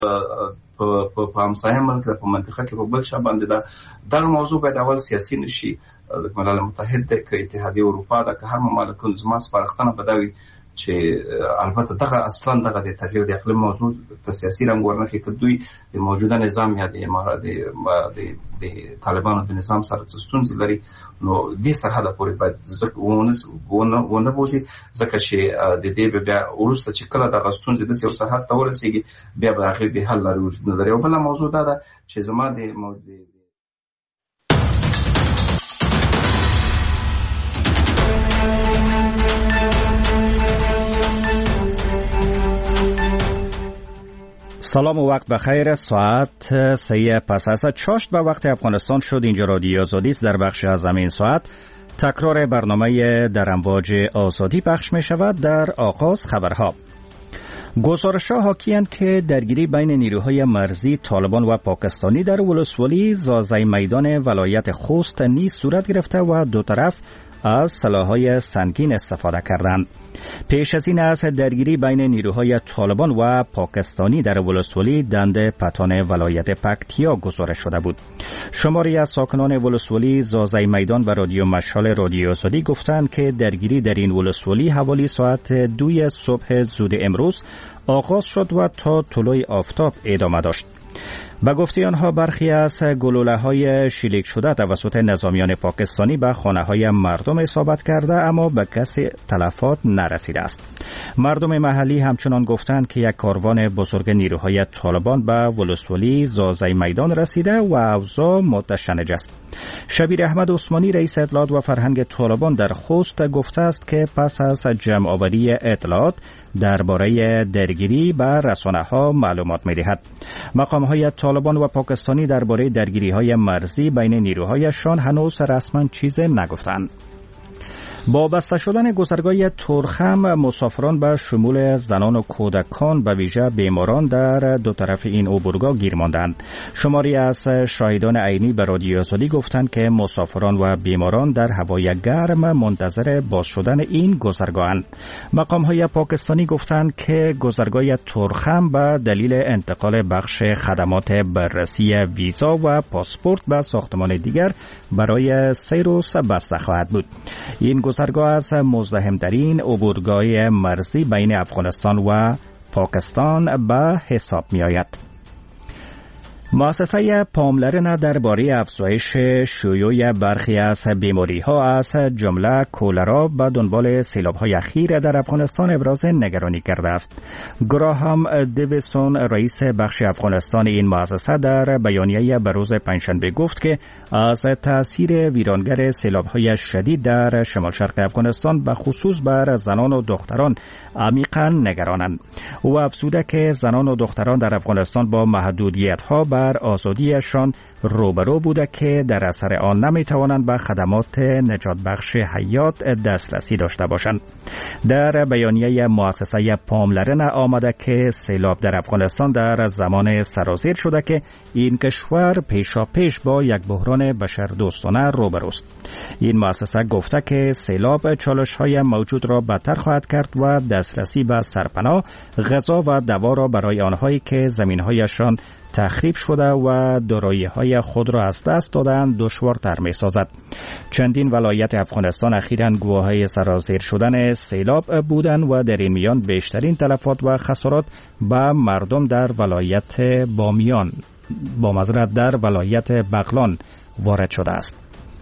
په همسایه ملک په منطقه کې په بل شا باندې دا موضوع باید اول سیاسي نشي. د ملل متحد د اتحادیه اروپا د هر مملکت زما سپارښتنه بدوي چې البته دغه اصلا دغه د تغییر د اقلیم موضوع د سیاسي رنګ ورنکې کدوی د موجوده نظام یا د امارات د طالبانو د نظام سره ستونزې لري، نو دې سرحده پورې باید ونه بوزي، ځکه چې د دې بیا وروسته چې کله دغه ستونزې د یو سرحد ته ورسېږي بیا به هغې د حل لارې وجود نه لري. او بله موضوع دا ده چې زما د سلام و وقت بخیر. ساعت 3 پس از چاشت به وقت افغانستان شد. اینجا رادیو آزادی است. در بخش از این ساعت تکرار برنامه در امواج آزادی پخش می شود. در آغاز خبرها. گزارش‌ها حاکی‌اند که درگیری بین نیروهای مرزی طالبان و پاکستانی در ولسوالی زازای میدان ولایت خوست نیز صورت گرفته و دو طرف از سلاح‌های سنگین استفاده کردند. پیش از این از درگیری بین نیروهای طالبان و پاکستانی در ولسوالی دند پتان ولایت پکتیا گزارش شده بود. شماری از ساکنان ولسوالی زازای میدان و رادیو مشال رادیو آزادی گفتند که درگیری در این ولسوالی حوالی ساعت 2 صبح زود امروز آغاز شد و تا طلوع آفتاب ادامه داشت. به گفته آنها برخی از گلوله‌های شلیک شده توسط نظامیان پاکستانی به خانه‌های مردم اصابت کرده اما به کسی تلفات نرسیده است. مردم محلی همچنان گفتند که یک کاروان بزرگ نیروهای طالبان به ولسوالی زازای میدان رسیده و اوضاع متشنج است. شبیر احمد عثمانی رئیس اطلاعات و فرهنگ طالبان در خوست گفته است که پس از جمع‌آوری اطلاعات درباره درگیری به رسانه‌ها معلومات می‌دهد. مقام‌های طالبان و پاکستانی درباره درگیری‌های مرزی بین نیروهایشان هنوز رسما چیزی نگفتند. با بسته شدن گذرگاه تورخم مسافران به شمول زنان و کودکان به ویژه بیماران در دو طرف این عبورگاه گیر ماندند. شماری از شاهدان عینی به رادیو آزادی گفتند که مسافران و بیماران در هوای گرم منتظر باز شدن این گذرگاهند. مقام‌های پاکستانی گفتند که گذرگاه تورخم به دلیل انتقال بخش خدمات بررسی ویزا و پاسپورت به ساختمان دیگر برای 3 روز بسته خواهد بود. این گذرگاه از مزدحم‌ترین عبورگاه مرزی بین افغانستان و پاکستان به حساب می آید. مؤسسه پاملرنه درباره افزایش شیوع برخی از بیماری‌ها از جمله کولرا به دنبال سیلاب‌های اخیر در افغانستان ابراز نگرانی کرده است. گراهام دیویسون رئیس بخش افغانستان این مؤسسه در بیانیه به روز پنجشنبه گفت که از تأثیر ویرانگر سیلاب‌های شدید در شمال شرق افغانستان به خصوص بر زنان و دختران عمیقاً نگرانند. او افزوده که زنان و دختران در افغانستان با محدودیت‌ها بر آزادیشان روبرو بوده که در اثر آن نمیتوانند به خدمات نجات بخش حیات دسترسی داشته باشند. در بیانیه مؤسسه پاملرنه آمده که سیلاب در افغانستان در زمان سرازیر شده که این کشور پیشاپیش با یک بحران بشردوستانه روبروست. این مؤسسه گفته که سیلاب چالش‌های موجود را بدتر خواهد کرد و دسترسی به سرپناه، غذا و دوا را برای آنهایی که زمین‌هایشان تخریب شده و دارایی‌های خود را از دست دادن دشوارتر می‌سازد. چندین ولایت افغانستان اخیراً گواهی سرازیر شدن سیلاب بودند و در این میان بیشترین تلفات و خسارات به مردم در ولایت بامیان در ولایت بغلان وارد شده است.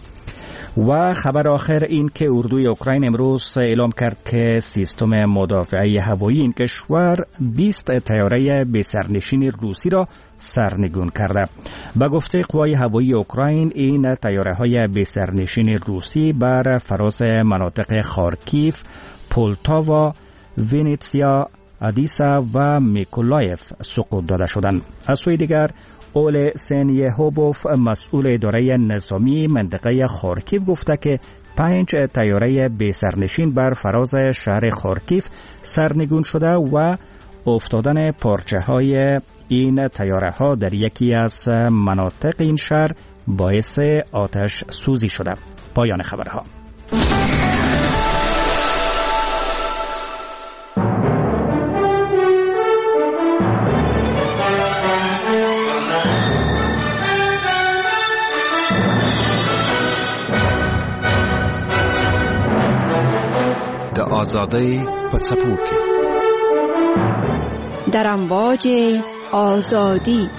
و خبر آخر این که اردوی اوکراین امروز اعلام کرد که سیستم مدافعه هوایی این کشور 20 طیاره بی‌سرنشین روسی را سرنگون کرده. به گفته قوای هوایی اوکراین این طیاره‌های بی‌سرنشین روسی بر فراز مناطق خارکیف، پولتاوا، وینیتسیا، ادیسا و میکولایف سقوط داده شدند. از سوی دیگر اول سنیهوبوف مسئول اداره نظامی منطقه خارکیف گفته که 5 طیاره بی‌سرنشین بر فراز شهر خارکیف سرنگون شده و افتادن پارچه های این طیاره ها در یکی از مناطق این شهر باعث آتش سوزی شده. پایان خبرها. آزادی پڅپوکی در امواج آزادی.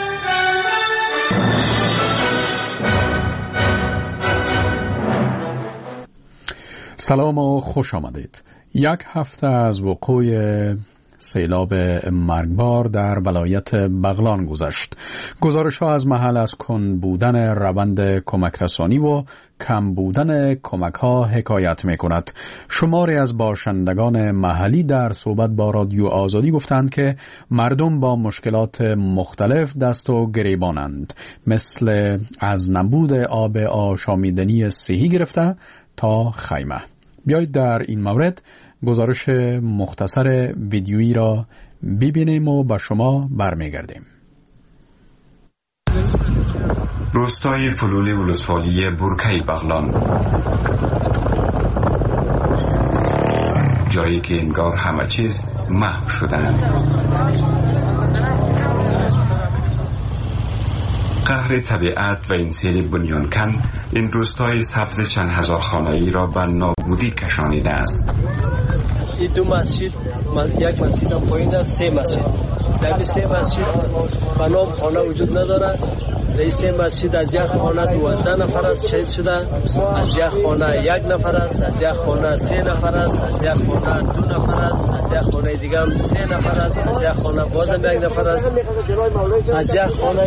سلام و خوش آمدید. یک هفته از وقوع سیلاب مرگبار در ولایت بغلان گذشت. گزارش‌ها از محل از کند بودن روند کمک رسانی و کم بودن کمک‌ها حکایت می‌کند. شماری از باشندگان محلی در صحبت با رادیو آزادی گفتند که مردم با مشکلات مختلف دست و گریبانند، مثل از نبود آب آشامیدنی صحی گرفته تا خیمه. بیایید در این مورد گزارش مختصر ویدیویی را ببینیم و با شما برمیگردیم. روستای فلولی ولسوالی برکه بغلان، جایی که انگار همه چیز محو شدند. قهر طبیعت و این سیل بنیانکن این روستای سبز چند هزار خانه‌ای را به نابودی کشانیده است. این دو مسجد، یک مسجد هم پایین است، سه مسجد. در این سه مسجد بنام خانه وجود ندارد. در این سه مسجد از یک خانه 12 نفر است شهید شده، از یک خانه 1 نفر است، از یک خانه 3 نفر است، از یک خانه 2 نفر است، از یک خانه دیگه هم 3 نفر است، از یک خانه بازم 1 نفر است، از یک خانه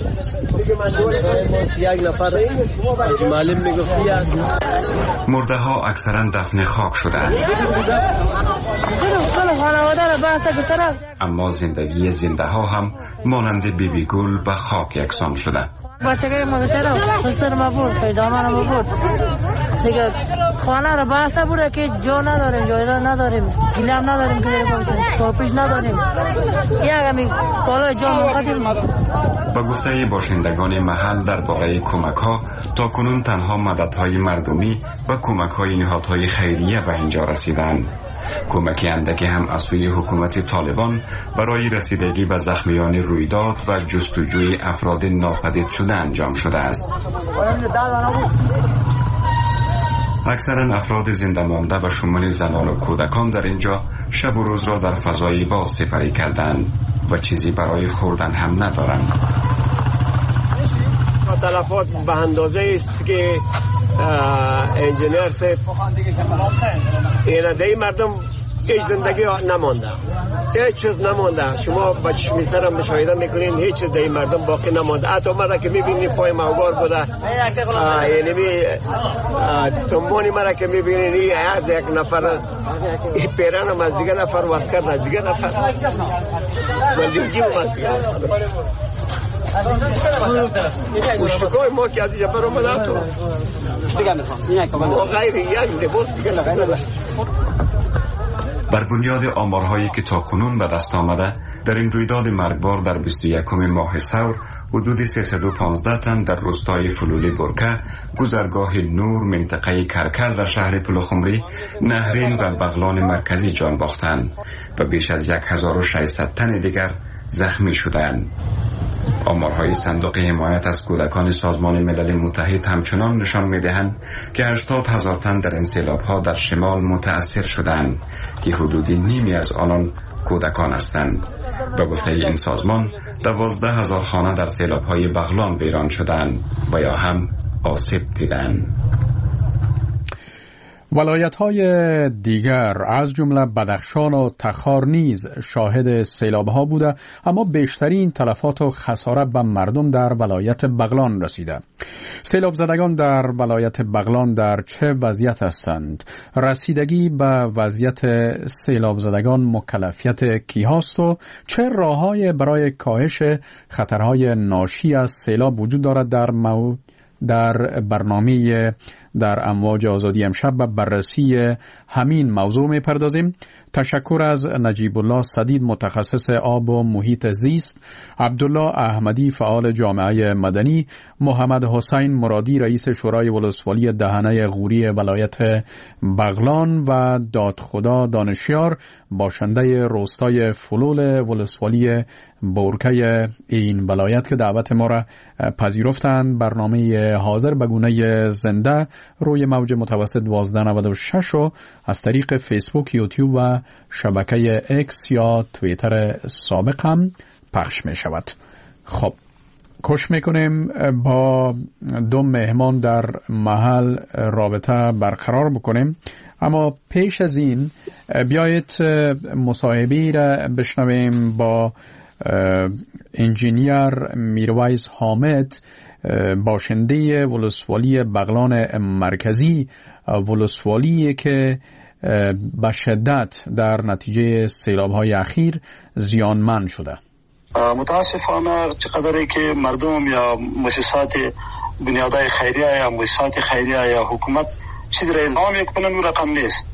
یک نفر معلم میگفتی است. مرده ها اکثرا دفن خاک شدند، اما زندگی زنده ها هم مانند بیبی گل به خاک یکسان شده. بچه مادر خسر ما بود، پیدامن ما بود دیگه. خانه رو بسته بوده که جا نداریم، جایداد نداریم، گلم نداریم که دیگه باشیم، ساپیش نداریم، یک همی کالای جا مقدیم. با گفته باشندگان محل درباره کمک ها، تا کنون تنها مددهای مردمی و کمک های نهادهای خیریه به اینجا رسیدند. کمک اندکی هم از سوی حکومت طالبان برای رسیدگی به زخمیان رویداد و جستجوی افراد ناپدید شده انجام شده است. اکثرا افراد زنده مانده به شمول زنان و کودکان در اینجا شب و روز را در فضای باز سپری کردند و چیزی برای خوردن هم ندارند. تلفات به اندازه است که انجینیر سید اینه مردم هیچ زندگی نمانده، هیچ چیز نمانده. شما با چشم سر هم مشاهده میکنین هیچ چیز در مردم باقی نمانده. حتی مرا که میبینی پای موگار بوده، یعنی تنبونی مرا که میبینین این از یک نفر است، این پیران هم از دیگه نفر وست کرد، از دیگه نفر ملیگی وست کرد. مشتکای ما که از اینجا برو مدن تو ما غیر یک لباس بر بنیاد آمارهایی که تا کنون به دست آمده، در این رویداد مرگبار در 21 ماه ثور حدود 315 تن در روستای فلولی برکه، گذرگاه نور، منطقه کرکر در شهر پلخمری، نهرین و بغلان مرکزی جان باختند و بیش از 1600 تن دیگر زخمی شدند. آمارهای صندوق حمایت از کودکان سازمان ملل متحد همچنان نشان می‌دهند که 80,000 تن در این سیلاب‌ها در شمال متأثر شدند که حدودی نیمی از آنان کودکان هستند. به گفته این سازمان 12,000 خانه در سیلاب‌های بغلان ویران شدند و یا هم آسیب دیدند. ولایت‌های دیگر از جمله بدخشان و تخار نیز شاهد سیلاب‌ها بوده، اما بیشترین تلفات و خسارت به مردم در ولایت بغلان رسیده. سیلاب زدگان در ولایت بغلان در چه وضعیت هستند؟ رسیدگی به وضعیت سیلاب زدگان مکلفیت کی هاست و چه راه‌های برای کاهش خطرهای ناشی از سیلاب وجود دارد؟ در برنامه در امواج آزادی امشب به بررسی همین موضوع می‌پردازیم. تشکر از نجیب الله سدید متخصص آب و محیط زیست، عبدالله احمدی فعال جامعه مدنی، محمد حسین مرادی رئیس شورای ولسوالی دهنه غوری ولایت بغلان و دادخدا دانشیار باشنده روستای فلول ولسوالی بورکه این ولایت که دعوت ما را پذیرفتند. برنامه حاضر به گونه زنده روی موج متوسط 1296 و از طریق فیسبوک، یوتیوب و شبکه اکس یا توییتر سابق هم پخش می شود. خب کوشش میکنیم با دو مهمان در محل رابطه برقرار بکنیم، اما پیش از این بیایید مصاحبه‌ای را بشنویم با انجینیر میرویس حامد، باشنده ولسوالی بغلان مرکزی، ولسوالی که به شدت در نتیجه سیلاب‌های اخیر زیانمند شده. متاسفانه چقدری که مردم یا مؤسسات بنیادهای خیریه یا مؤسسات خیریه یا حکومت چیزی را اعلام میکنن اون رقم نیست.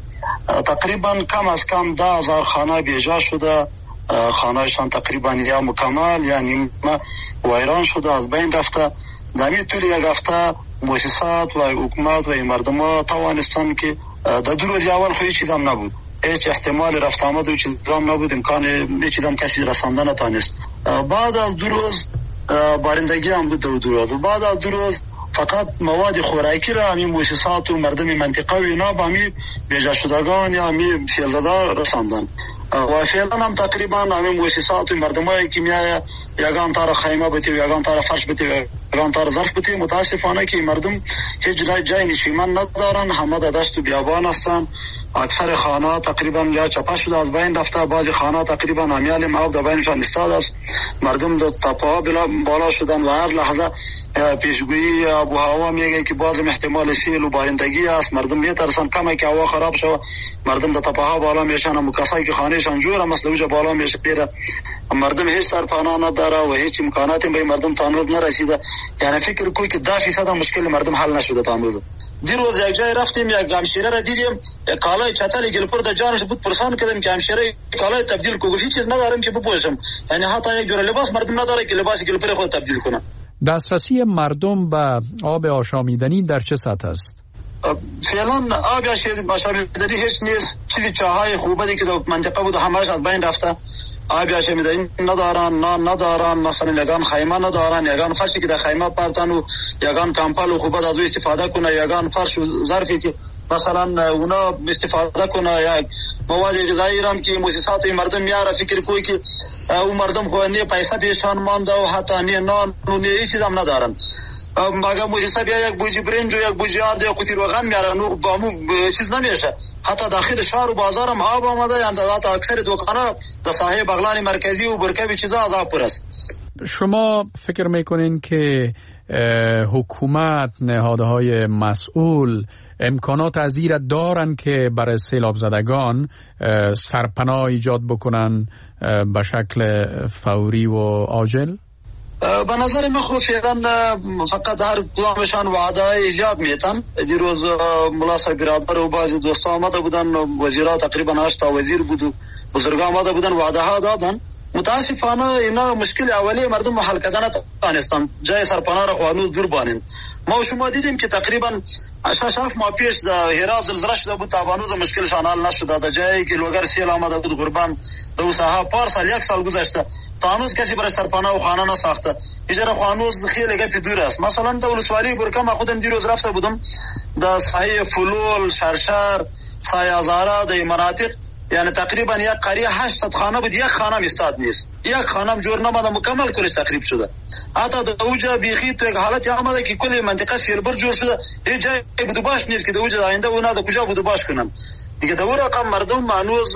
تقریبا کم از کم 10,000 خانه بیجا شده، خانهشان تقریبا یا مکمل یا نیمه ویران شده، از بین رفته. در این طول یک هفته مؤسسات و حکومت و مردم ها توانستند که در 2 روز اول خیلی چیز هم نبود، هیچ احتمال رفت آمد و چیز هم نبود، امکان هیچ چیز هم کسی رسانده نتانست. بعد از 2 روز بارندگی هم بود، 2 روز و بعد از 2 روز فقط مواد خوراکی را همین مؤسسات و مردم منطقه و اینا با همین بیجا شدگان یا همین سیلزده رساندن و فعلا هم تقریبا همین مؤسسات و مردم هایی که میایه یگان تار خیمه بتی و یگان تار فرش بتی و یگان تار ظرف بتی. متاسفانه که مردم هیچ جای نشیمن ندارن، همه در دشت و بیابان هستن. اکثر خانه تقریبا یا چپه شده، از بین رفته. بعضی خانه تقریبا امیال آب در بینشان استاد است. مردم در تپه ها بالا شدن و هر لحظه پیشگویی آب و هوا میگه که باز احتمال سیل و بارندگی است. مردم میترسن کمه که هوا خراب شود، مردم در تپه ها بالا میشن و کسایی که خانهشان جوره مثل اوجا بالا میشه پیره. مردم هیچ سرپناه نداره و هیچ امکاناتی به مردم تا امروز نرسیده. یعنی فکر کوی که 10% مشکل مردم حل نشده تا امروز. دیروز یک جای رفتیم، یک همشیره را دیدیم، کالای چتل گلپور در جانش بود، پرسان کردم که همشیره کالای تبدیل کو، گفت چیز ندارم که بپوشم. یعنی حتی یک جور لباس مردم نداره که لباس گلپور خود تبدیل کنه. دسترسی مردم به آب آشامیدنی در چه سطح است؟ فعلا آب آشامیدنی هیچ نیست. چیزی چاهای خوبه که در منطقه بود همه‌اش از بین رفته. آب آشامیدنی ندارن، نان ندارن، مثلا یگان خیمه ندارن، یگان فرشی که در خیمه پرتن و یگان کمپل و خوبه از او استفاده کنه، یگان فرش و ظرفی که مثلا اونا استفاده کنه، یا مواد غذایی هم که مؤسسات مردم میاره. فکر کوی که او مردم خو نه پیسه پیشان مانده و حتی نه نان و نه هیچ چیز هم ندارن. مگه مؤسسه بیا یک بوجی برنج و یک بوجی آرد یا قوطی روغن میاره، نو با مو چیز نمیشه. حتی داخل شهر و بازار هم آب آمده، یعنی اکثر دکانا در ساحه بغلان مرکزی و برکه چیزا از آب پر است. شما فکر میکنین که حکومت، نهادهای مسئول امکانات ازیر دارن که برای سیلاب زدگان سرپناه ایجاد بکنن به شکل فوری و عاجل؟ به نظر من خود فعلا فقط هر کدامشان وعده ایجاد میتن. دیروز ملا صاحب برادر و بعضی دوستا آمده بودن، وزیرا تقریبا 8 تا وزیر بود و بزرگان آمده بودن، وعده ها دادن. متاسفانه اینا مشکل اولی مردم حل کردن نتونستن، جای سرپناه را هنوز دور بانیم. ما و شما دیدیم که تقریبا 6 ماه پیش در هرات زلزله شده بود، تا هنوز مشکلشان حل نشده. در جایی که لوگر سیل آمده بود قربان در اون ساحه پارسال 1 سال گذشته تا هنوز کسی برای سرپناه و خانه نساخته. اجاره هنوز خیلی گپی دور است. مثلا در ولسوالی برکه ما خودم دیروز رفته بودم در ساحه فلول، شرشر، سایه ازاره، در مناطق یعنی تقریبا یک قریه 800 خانه بود، یک خانه استاد نیست، یک خانه جور نماده، مکمل کلش تخریب شده. حتی در اوجا بیخی تو یک حالتی آمده که کل منطقه سیلبر جور شده، هیچ جای بودو باش نیست که در اوجا آینده اونا در کجا بودو باش کنن دیگه. در اون رقم مردم هنوز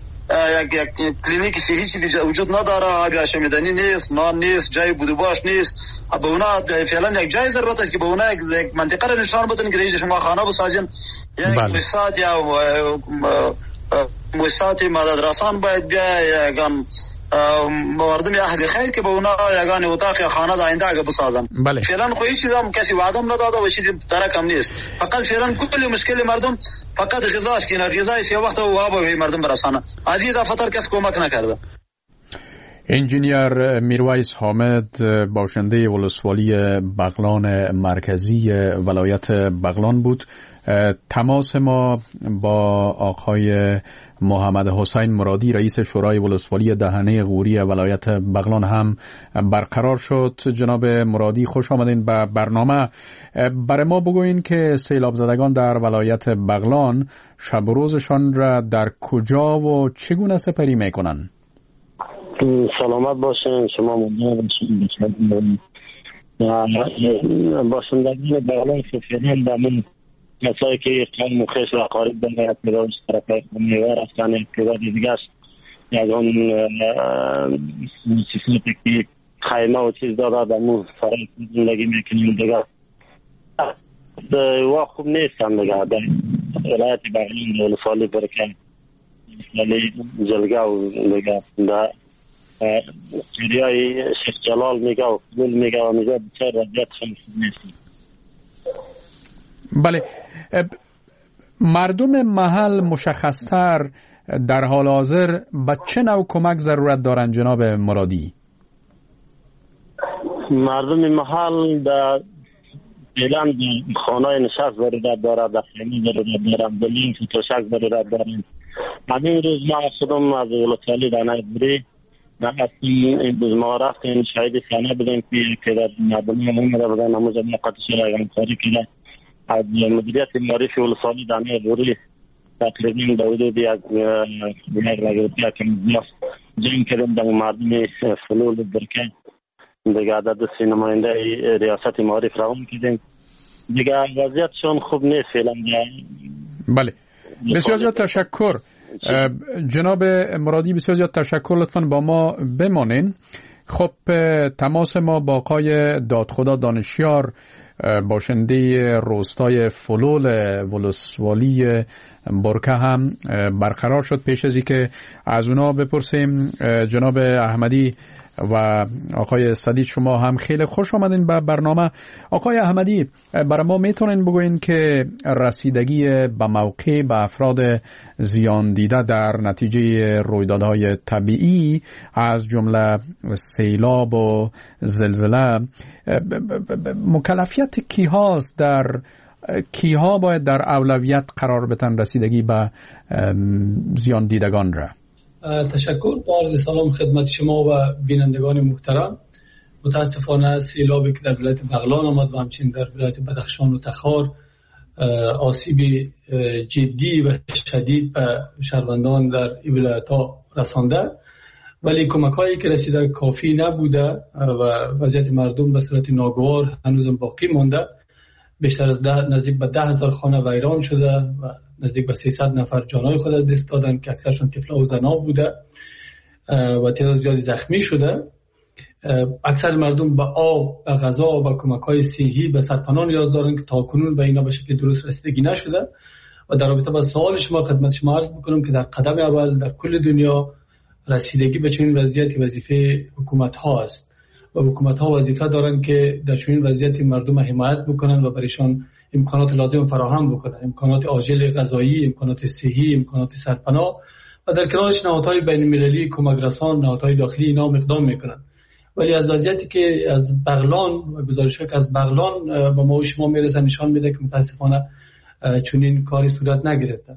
یک کلینیک صحی چیزی وجود نداره، آب آشامیدنی نیست، نان نیست، جای بودو باش نیست. به اونا فعلا یک جای ضرورت است که به اونا یک منطقه را نشان بدن که دیگه شما خانه بسازین. یک مؤسسات یا مؤسسات مدد رسان باید بیا، یگان مردم اهل خیر که به اونا یگان اتاق یا خانه آینده اگه بسازن. بله. فعلا خو هیچ چیزام کسی وعده نداده و چیزی درک هم نیست. فقط فعلا کل مشکل مردم فقط غذا است که غذای سی وقت و آب به مردم برسانه. از این دفعه کس کمک نکرده. انجینیر میرویس حامد، باشنده ولسوالی بغلان مرکزی ولایت بغلان بود. تماس ما با آقای محمد حسین مرادی، رئیس شورای ولسوالی دهنه غوری ولایت بغلان هم برقرار شد. جناب مرادی، خوش آمدین به برنامه. برای ما بگوین که سیلاب زدگان در ولایت بغلان شب و روزشان را در کجا و چگونه سپری میکنن؟ سلامت باشین، شما ممنون باشین. باشندگان بغلان سفیدین در من مسایی که قوم و خیش را قارب بنده پیداش طرف میوه رفتن پیدا دیگه است. یکان سیسیتی که خیمه و چیز داده در مون فرای زندگی میکنیم دیگه و خوب نیستم دیگه. در ولایت بغلان ولسوالی برکن ولسوالی جلگه و دیگه در سریای شیخ جلال میگه و فضول میگه و میگه بچه رضیت خیلی خوب نیستم. بله، مردم محل مشخصتر در حال حاضر به چه نوع کمک ضرورت دارند جناب مرادی؟ مردم محل در فعلا خانه نشست ضرورت دارد، در خیمه ضرورت دارد، در لینک و تشک ضرورت دارد. همین روز ما خودم از ولسوالی دهنه غوری این روز ما رفتیم شاید سانه بدیم که در مردم محل بودن نموز مقدسی را همکاری کنه از مدیریت معرفی ولسوالی دهنه غوری تقریبا در حدود یک روپیه که جمع کردیم در مردم فلول برکن دیگه عدد نماینده ریاست معارف روان کردیم دیگه وضعیتشون خوب نیست فعلا. بله، بسیار زیاد تشکر جناب مرادی، بسیار زیاد تشکر. لطفاً با ما بمانین. خب، تماس ما با آقای دادخدا دانشیار، باشنده روستای فلول ولسوالی برکه هم برقرار شد. پیش از اینکه از اونا بپرسیم، جناب احمدی و آقای سدید، شما هم خیلی خوش آمدین به برنامه. آقای احمدی، برای ما میتونین بگوین که رسیدگی به موقع به افراد زیان دیده در نتیجه رویدادهای طبیعی از جمله سیلاب و زلزله مکلفیت کیهاست؟ در کیها باید در اولویت قرار بدن رسیدگی به زیان دیدگان را؟ تشکر. با عرض سلام خدمت شما و بینندگان محترم. متاسفانه سیلابی که در ولایت بغلان آمد و همچنین در ولایت بدخشان و تخار آسیب جدی و شدید به شهروندان در این ولایت‌ها رسانده، ولی کمک‌هایی که رسیده کافی نبوده و وضعیت مردم به صورت ناگوار هنوز باقی مانده. بیشتر از نزدیک به 10,000 خانه ویران شده و نزدیک به 300 نفر جانای خود از دست دادن که اکثرشون طفلا و زنا بوده و تعداد زیادی زخمی شده. اکثر مردم به آب، به غذا و به کمک‌های صحی، به سرپناه نیاز دارن که تاکنون به اینا به شکل درست رسیدگی نشده. و در رابطه با سوال شما خدمت شما عرض می‌کنم که در قدم اول در کل دنیا رسیدگی به چنین وضعیتی وظیفه حکومت‌ها است و حکومت‌ها وظیفه دارن که در چنین وضعیتی مردم حمایت بکنن و برایشان امکانات لازم فراهم بکنن، امکانات عاجل غذایی، امکانات صحی، امکانات سرپناه و در کنارش نهادهای بین‌المللی کمک رسان، نهادهای داخلی اینا اقدام میکنن. ولی از وضعیتی که از بغلان و گزارش‌ها که از بغلان با ما و شما میرسه نشان میده که متاسفانه چنین کاری صورت نگرفته.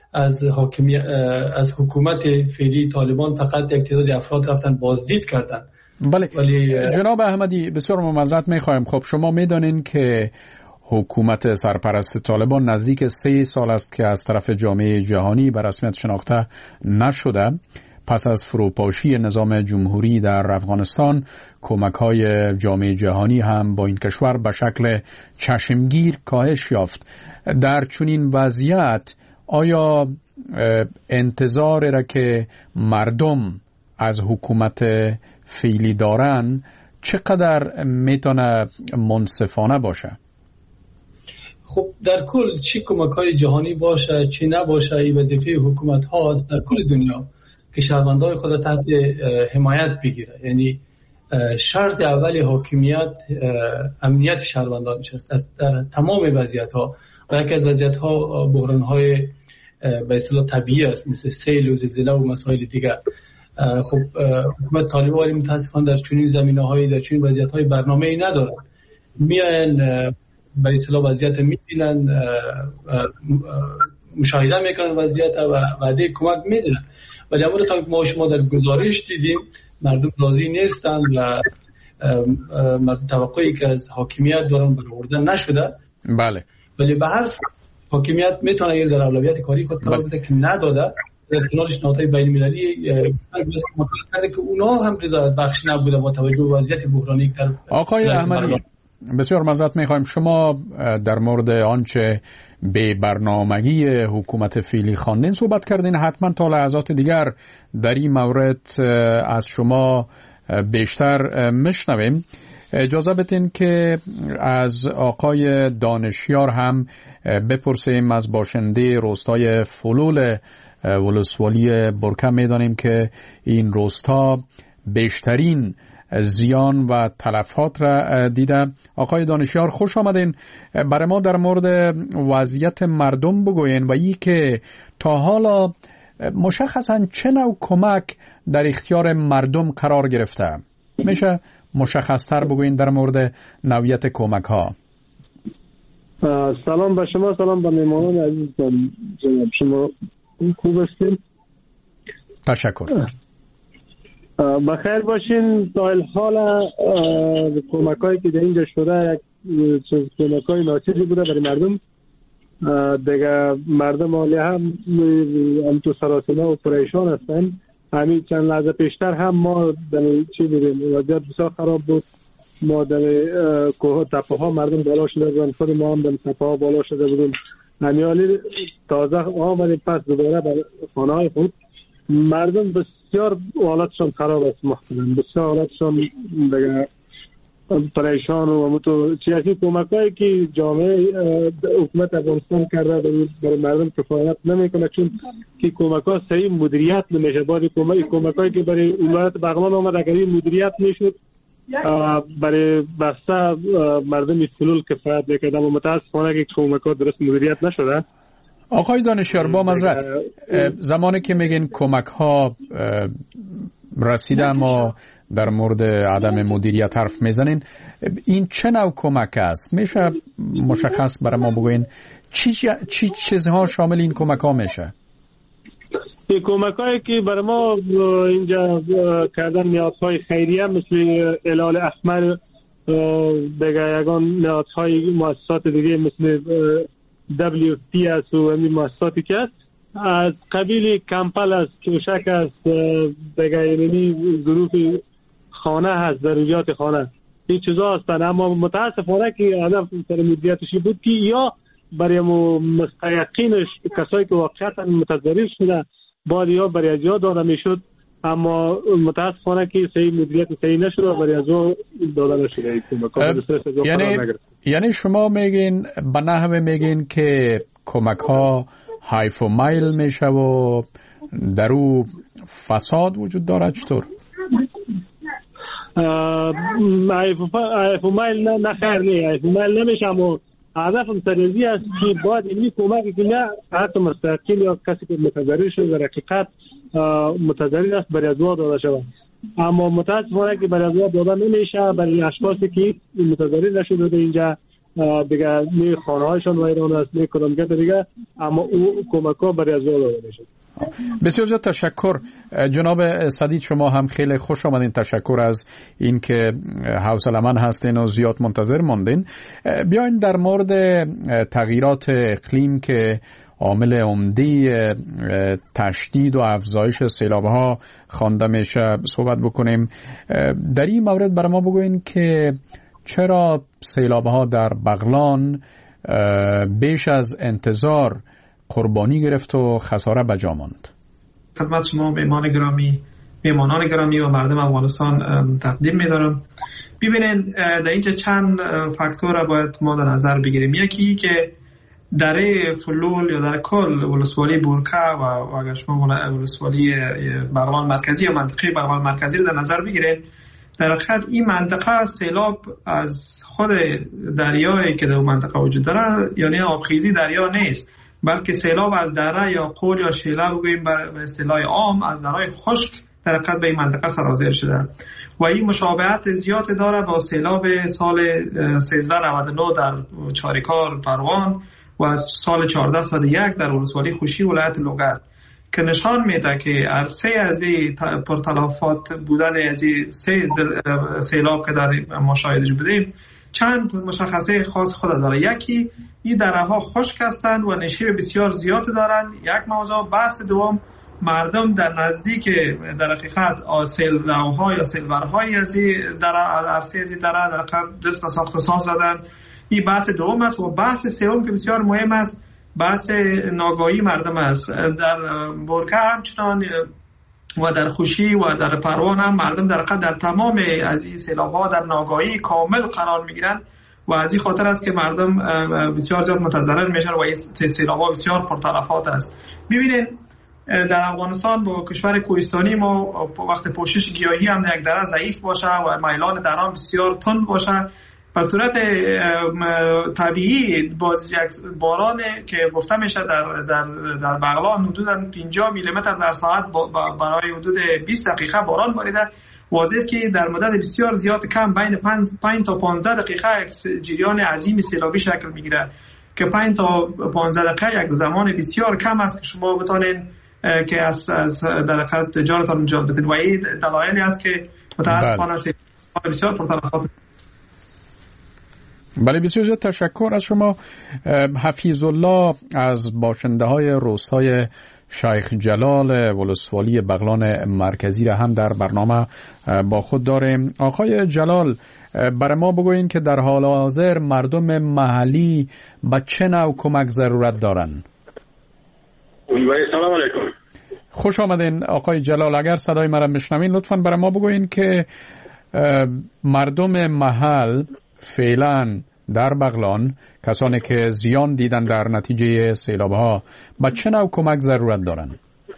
از حکومت فعلی طالبان فقط یک تعداد افراد رفتن بازدید کردن. بله، جناب احمدی بسیار معذرت میخوایم. خب شما میدانین که حکومت سرپرست طالبان نزدیک 3 سال است که از طرف جامعه جهانی به رسمیت شناخته نشده. پس از فروپاشی نظام جمهوری در افغانستان، کمک‌های جامعه جهانی هم با این کشور به شکل چشمگیر کاهش یافت. در چنین وضعیت آیا انتظار را که مردم از حکومت فعلی دارن چقدر میتونه منصفانه باشه؟ خب در کل چی کمک‌های جهانی باشه چی نباشه، این وظیفه حکومت ها در کل دنیا که شهروندان خود تحت حمایت بگیره. یعنی شرط اولی حاکمیت امنیت شهروندان است در تمام وضعیت ها و یکی از وضعیت ها بحران های به اصطلاح طبیعی است مثل سیل و زلزله و مسائل دیگر. خب حکومت طالبان متاسفانه در چنین زمینه‌های در چنین وضعیت‌های برنامه‌ای ندارن. میان به اصطلاح وضعیت می‌بینن، مشاهده میکنن وضعیت و وعده کمک میدن، ولی همونطور که ما شما در گزارش دیدیم مردم راضی نیستن و مردم توقعی که از حاکمیت دارن برآورده نشده. بله. ولی به هر حاکمیت میتونه اگر در اولویت کاری خود قرار بده که نداده در کنارش نهادهای بین‌المللی کرده که اونا هم رضایت بخش نبوده با توجه به وضعیت بحرانی در آقای احمدی. بسیار معذرت میخوایم، شما در مورد آنچه به برنامگی حکومت فعلی خواندین صحبت کردین، حتما تا لحظات دیگر در این مورد از شما بیشتر میشنویم. اجازه بدین که از آقای دانشیار هم بپرسیم. از باشنده روستای فلول ولسوالی برکه میدانیم که این روستا بیشترین زیان و تلفات را دیده. آقای دانشیار خوش آمدین. برای ما در مورد وضعیت مردم بگوین و ای که تا حالا مشخصا چه نوع کمک در اختیار مردم قرار گرفته. میشه مشخصتر بگوین در مورد نوعیت کمک ها؟ سلام به شما، سلام به میمانان عزیز. جناب شما خوب هستین؟ تشکر. بخیر باشین. تا الحال کمک هایی که در اینجا شده یک کمک های ناچیزی بوده برای مردم. دیگه مردم حالی هم تو سراسیمه و پریشان هستن. همین چند لحظه پیشتر هم ما در چی بودیم وضعیت بسیار خراب بود. ما در کوه تپه ها مردم بالا شده بودن، خود ما هم در تپه ها بالا شده بودیم. همین حالی تازه آمدیم پس دوباره به خانه های خود. مردم بسیار حالتشان خراب است، محترم بسیار حالتشان دیگه پریشان و همونطور سیاسی کمکایی که جامعه حکومت افغانستان کرده برای مردم کفایت نمیکنه، چون که کمک‌ها صحیح مدیریت نمیشه. بعد کمکایی که برای ولایت بغلان آمد اگر این مدیریت میشد برای بسته مردم فلول کفایت میکرد، اما متاسفانه که کمک‌ها درست مدیریت نشده. آقای دانشیار با معذرت، زمانی که میگین کمک ها رسیده اما در مورد عدم مدیریت حرف میزنین، این چه نوع کمک است؟ میشه مشخص برای ما بگوین چی چیزها شامل این کمک ها میشه؟ این کمک هایی که برای ما اینجا کردن نیازهای خیریه مثل هلال احمر، دیگه یگان نیازهای مؤسسات دیگه مثل WFP است و همین مؤسساتی که است از قبیل کمپل است، توشک است، دیگه یعنی ظروف خانه هست، ضروریات خانه، این چیزا هستن. اما متاسفانه که هدف سر مدیریتشی بود که یا برای مستحقینش کسایی که واقعا متضرر شده باید یا برای از یاد داده میشد، اما متاسفانه که صحیح مدیریت صحیح نشده و برای از داده نشده. یعنی شما میگین به نحوه میگین که کمک ها حیف و میل میشه و در او فساد وجود داره؟ چطور؟ حیف و میل نه خیر نه، حیف و میل نمیشه، اما هدفم سرزی است که باید اینی کمکی که نه حتی مستقل یا کسی که متضرر شده در حقیقت متضرر است برای ازوا داده شود، اما متاسفانه که برای ازوا داده نمیشه برای اشخاصی که متضرر نشده در اینجا دیگه نه خانه هایشان ویران است نه کدامگاه دیگه، اما او کمک ها برای ازوا داده میشه. بسیار زیاد تشکر جناب سدید، شما هم خیلی خوش آمدین. تشکر از این که حوصله‌مند هستین و زیاد منتظر ماندین. بیاین در مورد تغییرات اقلیم که عامل عمده تشدید و افزایش سیلاب‌ها خوانده میشه صحبت بکنیم. در این مورد برای ما بگوین که چرا سیلاب‌ها در بغلان بیش از انتظار قربانی گرفت و خساره بجا ماند؟ خدمت شما میمانان گرامی و مردم افغانستان تقدیم می‌دارم. ببینید در اینجا چند فاکتور را باید ما در نظر بگیریم. یکی که دره فلول یا در کل ولسوالی بورکه و اگر شما ولسوالی بغلان مرکزی یا منطقه بغلان مرکزی رو در نظر بگیرید، در حقیقت این منطقه سیلاب از خود دریایی که در منطقه وجود داره، یعنی آبخیزی دریا نیست، بلکه سیلاب از دره یا قول یا شیله بگوییم به اصطلاح عام از درهای خشک در حقیقت به این منطقه سرازیر شده و این مشابهت زیاد داره با سیلاب سال 1399 در چاریکار پروان و از سال 1401 در ولسوالی خوشی ولایت لوگر، که نشان میده که عرصه از این پرتلافات بودن از این سیلاب که در مشاهده بودیم چند مشخصه خاص خود داره. یکی این دره ها خشک هستند و نشیب بسیار زیاد دارند، یک موضوع. بحث دوم، مردم در نزدیک در حقیقت سیل‌روها یا سیل‌ورهای از این دره، عرصه از این دره در حقیقت دست ساخت ساز زدن. این بحث دوم است. و بحث سوم که بسیار مهم است، بحث ناگاهی مردم است. در بورکه همچنان و در خوشی و در پروان هم مردم در حقیقت در تمام از این سیلاب‌ها در ناگاهی کامل قرار میگیرن و از این خاطر است که مردم بسیار زیاد متضرر میشن و این سیلاب‌ها بسیار پرطرفات است. ببینید در افغانستان با کشور کوهستانی ما وقت پوشش گیاهی هم یک دره ضعیف باشه و میلان درام بسیار تند باشه، به صورت طبیعی با یک باران که گفته میشه در بغلان حدوداً 50 میلیمتر در ساعت برای حدود 20 دقیقه باران باریده، واضح است که در مدت بسیار زیاد کم بین 5 تا 15 دقیقه یک جریان عظیم سیلابی شکل میگیره که 5 تا 15 دقیقه یک زمان بسیار کم است که شما بتونین که از در حقیقت تجارتان نجات بدین و این دلایلی است که متاسفانه بسیار پرطرفات. بله، بسیار زیاد تشکر از شما. حفیظ الله از باشنده های روستای شیخ جلال ولسوالی بغلان مرکزی را هم در برنامه با خود داریم. آقای جلال، برای ما بگوین که در حال حاضر مردم محلی به چه نوع کمک ضرورت دارند؟ سلام علیکم. خوش آمدین آقای جلال. اگر صدای مرا بشنوین لطفاً برای ما بگوین که مردم محل فعلا در بغلان، کسانی که زیان دیدن در نتیجه سیلاب ها، به چه نوع کمک ضرورت دارند؟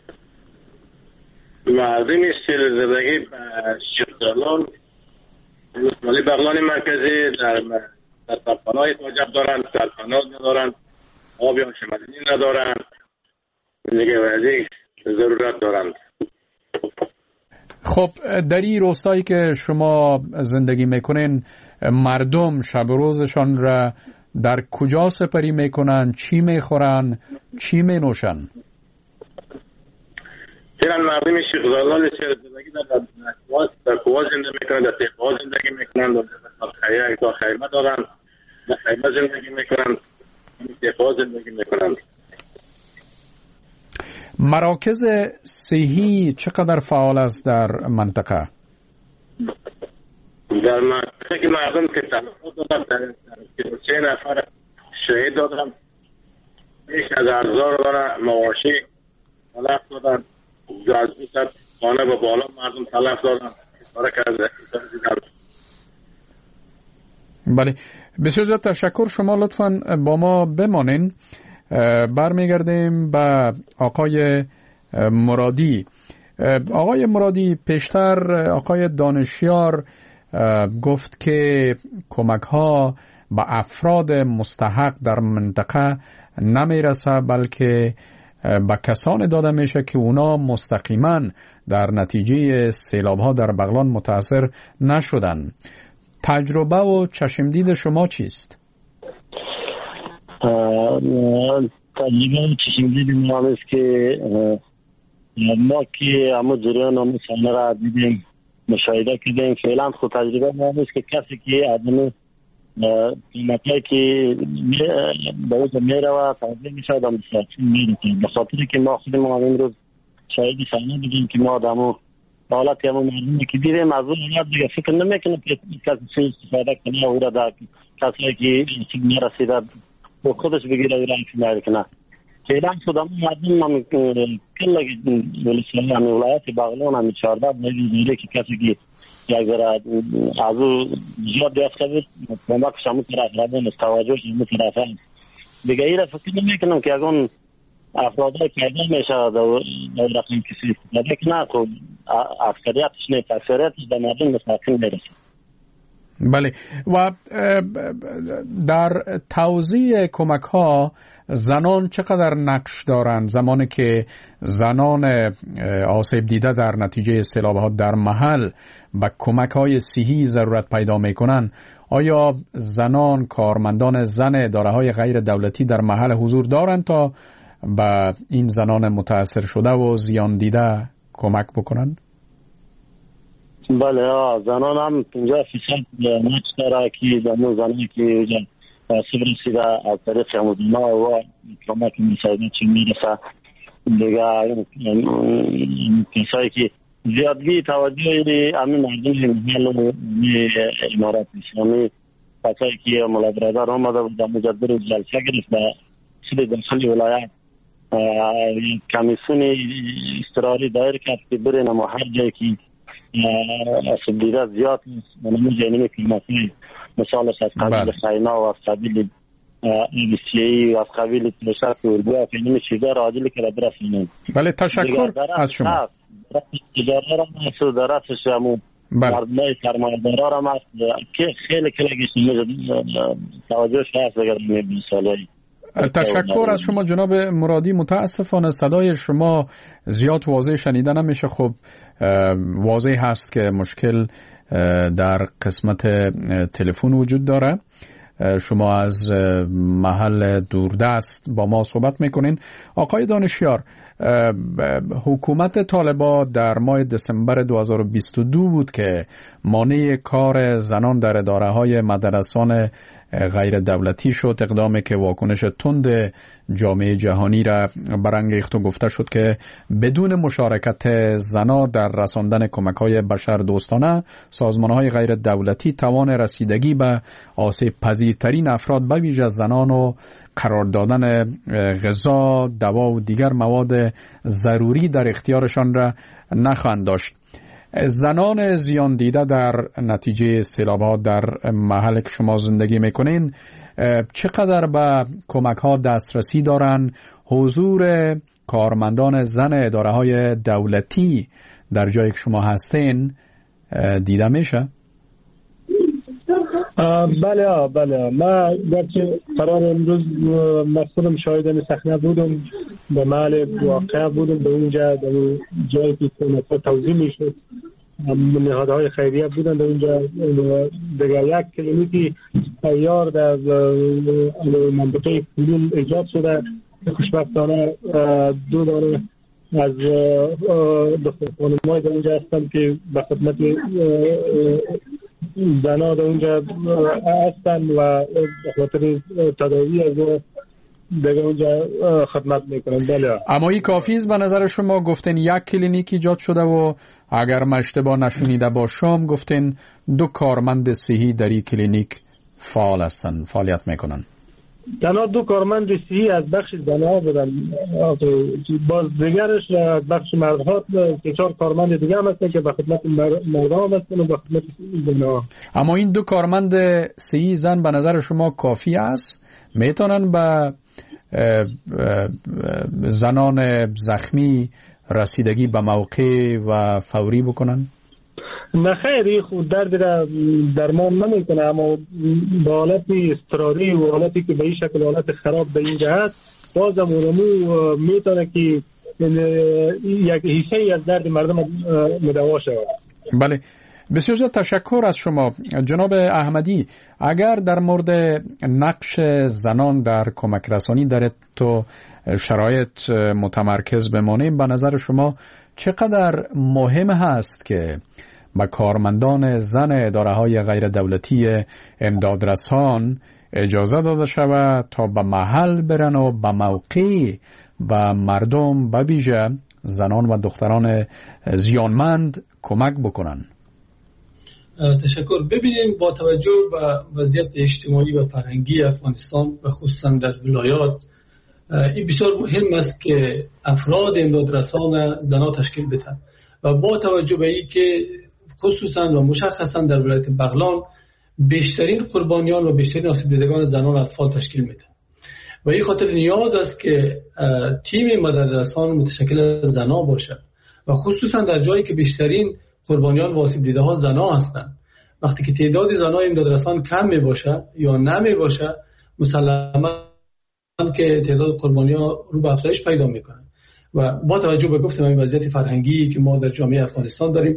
مردم زندگی شیخ جلال ولسوالی بغلان مرکزی در سرپناه تاجب دارند، سرپناه ندارند، آب یا شمدنی ندارند، دیگه وزی ضرورت دارند. خب در این روستایی که شما زندگی میکنین، مردم شب و روزشان را در کجا سپری میکنن؟ چی میخورن؟ چی مینوشن؟ فعلا مردم شیخ جلال زندگی در کوه زندگی میکنن، در تپه‌ها زندگی میکنن، در خیمه دارن، در خیمه زندگی میکنن، در تپه‌ها زندگی میکنن. مراکز صحی چقدر فعال است در منطقه؟ در منطقه که مردم که تلفات دادن، در 3 نفر شهید دادن، بیش از 1000 دانه مواشی تلف دادن، از 200 خانه به بالا مردم تلف دادن. بله، بسیار زیاد تشکر. شما لطفاً با ما بمانین. برمیگردیم به آقای مرادی. آقای مرادی، پیشتر آقای دانشیار گفت که کمک ها به افراد مستحق در منطقه نمیرسه، بلکه به کسان داده میشه که اونا مستقیما در نتیجه سیلاب ها در بغلان متاثر نشدن. تجربه و چشمدید شما چیست؟ تجربه چشمدید ما است که ما که همه جریان همه صحنه را دیدیم، مشاهده کردیم. فعلا خود تجربه ما است که کسی که آدم قیمتی که به اوج میره و تبدیل میشه آدم بسیار میره، به خاطر که ما خود ما امروز شاید صحنه دیدیم که ما آدمو حالت همون مردمی که دیدیم از اون حالت دیگه فکر نمیکنه که کسی استفاده کنه او را در کسی که نرسیده با خودش بگیره او را استفاده کنه. فعلا خودم مردم کل ولسوالی همین ولایت بغلان همین 14 میلیون که کسی که یک ذره از او زیاد یافته بود کمکش همون طرف رابون است، توجهش همون طرف هست دیگه این را فکر نمیکنم که اگه افراد پیدا میشه در رقم کسی استفاده کنه خب اکثریتش نیست، اکثریتش در مردم مستقیم میرسه. بله. و در توزیع کمک ها زنان چقدر نقش دارند زمانی که زنان آسیب دیده در نتیجه سیلاب ها در محل به کمک های صحی ضرورت پیدا میکنن؟ آیا زنان کارمندان زن اداره های غیر دولتی در محل حضور دارند تا به این زنان متاثر شده و زیان دیده کمک بکنند؟ بله، زنان هم 50% نقش داره که دمو زنانی که تاثیر رسیده از طریق هموزنا و کمک مساعده چی میرسه دیگه کسایی که زیادگی توجه همین مردم محل و امارات اسلامی کسایی که مولا برادر آمده و در مجدد جلسه گرفت به سید داخلی ولایت کمیسیون اضطراری دایر کرد که برین اما هر جایی که آسیب دیده زیاد نموزه اینمی کلماتی مثال از قبیل خینا و از قبیل ایبسیهی و از قبیل تلوشت و ارگوه که اینمی چیزه را عاجلی که را برسینیم. بله، تشکر از شما. تجاره را هست و درستش همون مردمای سرمایه‌دارا را هست که خیلی کلگیش توجهش هست اگر میبین سالهایی. تشکر از شما جناب مرادی. متاسفانه صدای شما زیاد واضح شنیده نمیشه. خب واضح هست که مشکل در قسمت تلفن وجود داره. شما از محل دوردست با ما صحبت میکنین. آقای دانشیار، حکومت طالبان در ماه دسامبر 2022 بود که مانع کار زنان در اداره های مدرسان غیر دولتی شد، اقدامی که واکنش تند جامعه جهانی را برانگیخت و گفته شد که بدون مشارکت زنان در رساندن کمک‌های بشردوستانه سازمان‌های غیر دولتی توان رسیدگی به آسیب پذیرترین افراد به ویژه زنان و قرار دادن غذا، دوا و دیگر مواد ضروری در اختیارشان را نخواهند داشت. زنان زیان دیده در نتیجه سیلاب‌ها در محل که شما زندگی میکنین چقدر به کمک‌ها دسترسی دارن؟ حضور کارمندان زن اداره‌های دولتی در جایی که شما هستین دیده میشه؟ بله ما گرچه قرار امروز مسئولم شاهدان صحنه بودم، به محل واقعه بودم، به اونجا در جایی که کمک‌ها توزیع میشد نهادهای خیریه بودن در اونجا. دیگه یک کلینیکی تیار در منطقه فلول ایجاد شده. خوشبختانه دو داره از دکتر خانم‌های در اونجا هستن که به خدمت زنها در اونجا هستن و به خاطر تداوی از دیگه اونجا خدمت میکنن. بله. اما این کافی است به نظر شما؟ گفتین یک کلینیک ایجاد شده و اگر من اشتباه نشنیده باشم گفتین 2 کارمند صحی در این کلینیک فعال هستن، فعالیت میکنن. تنها 2 کارمند صحی از بخش زنها بودن، باز دیگرش از بخش مردها 4 کارمند دیگه هم هستن که به خدمت مردها هم هستن و به خدمت زنها. اما این 2 کارمند صحی زن به نظر شما کافی است؟ میتونن به زنان زخمی رسیدگی به موقع و فوری بکنن؟ نه خیر، خود درمان نمیکنه، اما با حالت اضطراری و حالتی که به این شکل حالت خراب به این جهت بازم اونمو میتونه که یک حصه از درد مردم مدوا شود. بله، بسیار زیاد تشکر از شما جناب احمدی. اگر در مورد نقش زنان در کمک رسانی در تو شرایط متمرکز بمانیم، به نظر شما چقدر مهم هست که به کارمندان زن اداره‌های غیر دولتی امدادرسان اجازه داده شود تا به محل برن و به موقع و مردم به ویژه زنان و دختران زیانمند کمک بکنن؟ تشکر. ببینیم با توجه به وضعیت اجتماعی و فرهنگی افغانستان و خصوصا در ولایات این بسیار مهم است که افراد امدادرسان زنان تشکیل بدن و با توجه به این که خصوصا و مشخصا در ولایت بغلان بیشترین قربانیان و بیشترین آسیب دیدگان زنان و اطفال تشکیل میدن و این خاطر نیاز است که تیم مددرسان متشکل از زنا باشد و خصوصا در جایی که بیشترین قربانیان و آسیب دیده ها زنا هستند. وقتی که تعداد زنای امدادرسان کم می باشه یا نمی باشه، مسلما که تعداد قربانی‌ها رو به افزایش پیدا میکنه. و با توجه به گفتم این وضعیت فرهنگی که ما در جامعه افغانستان داریم،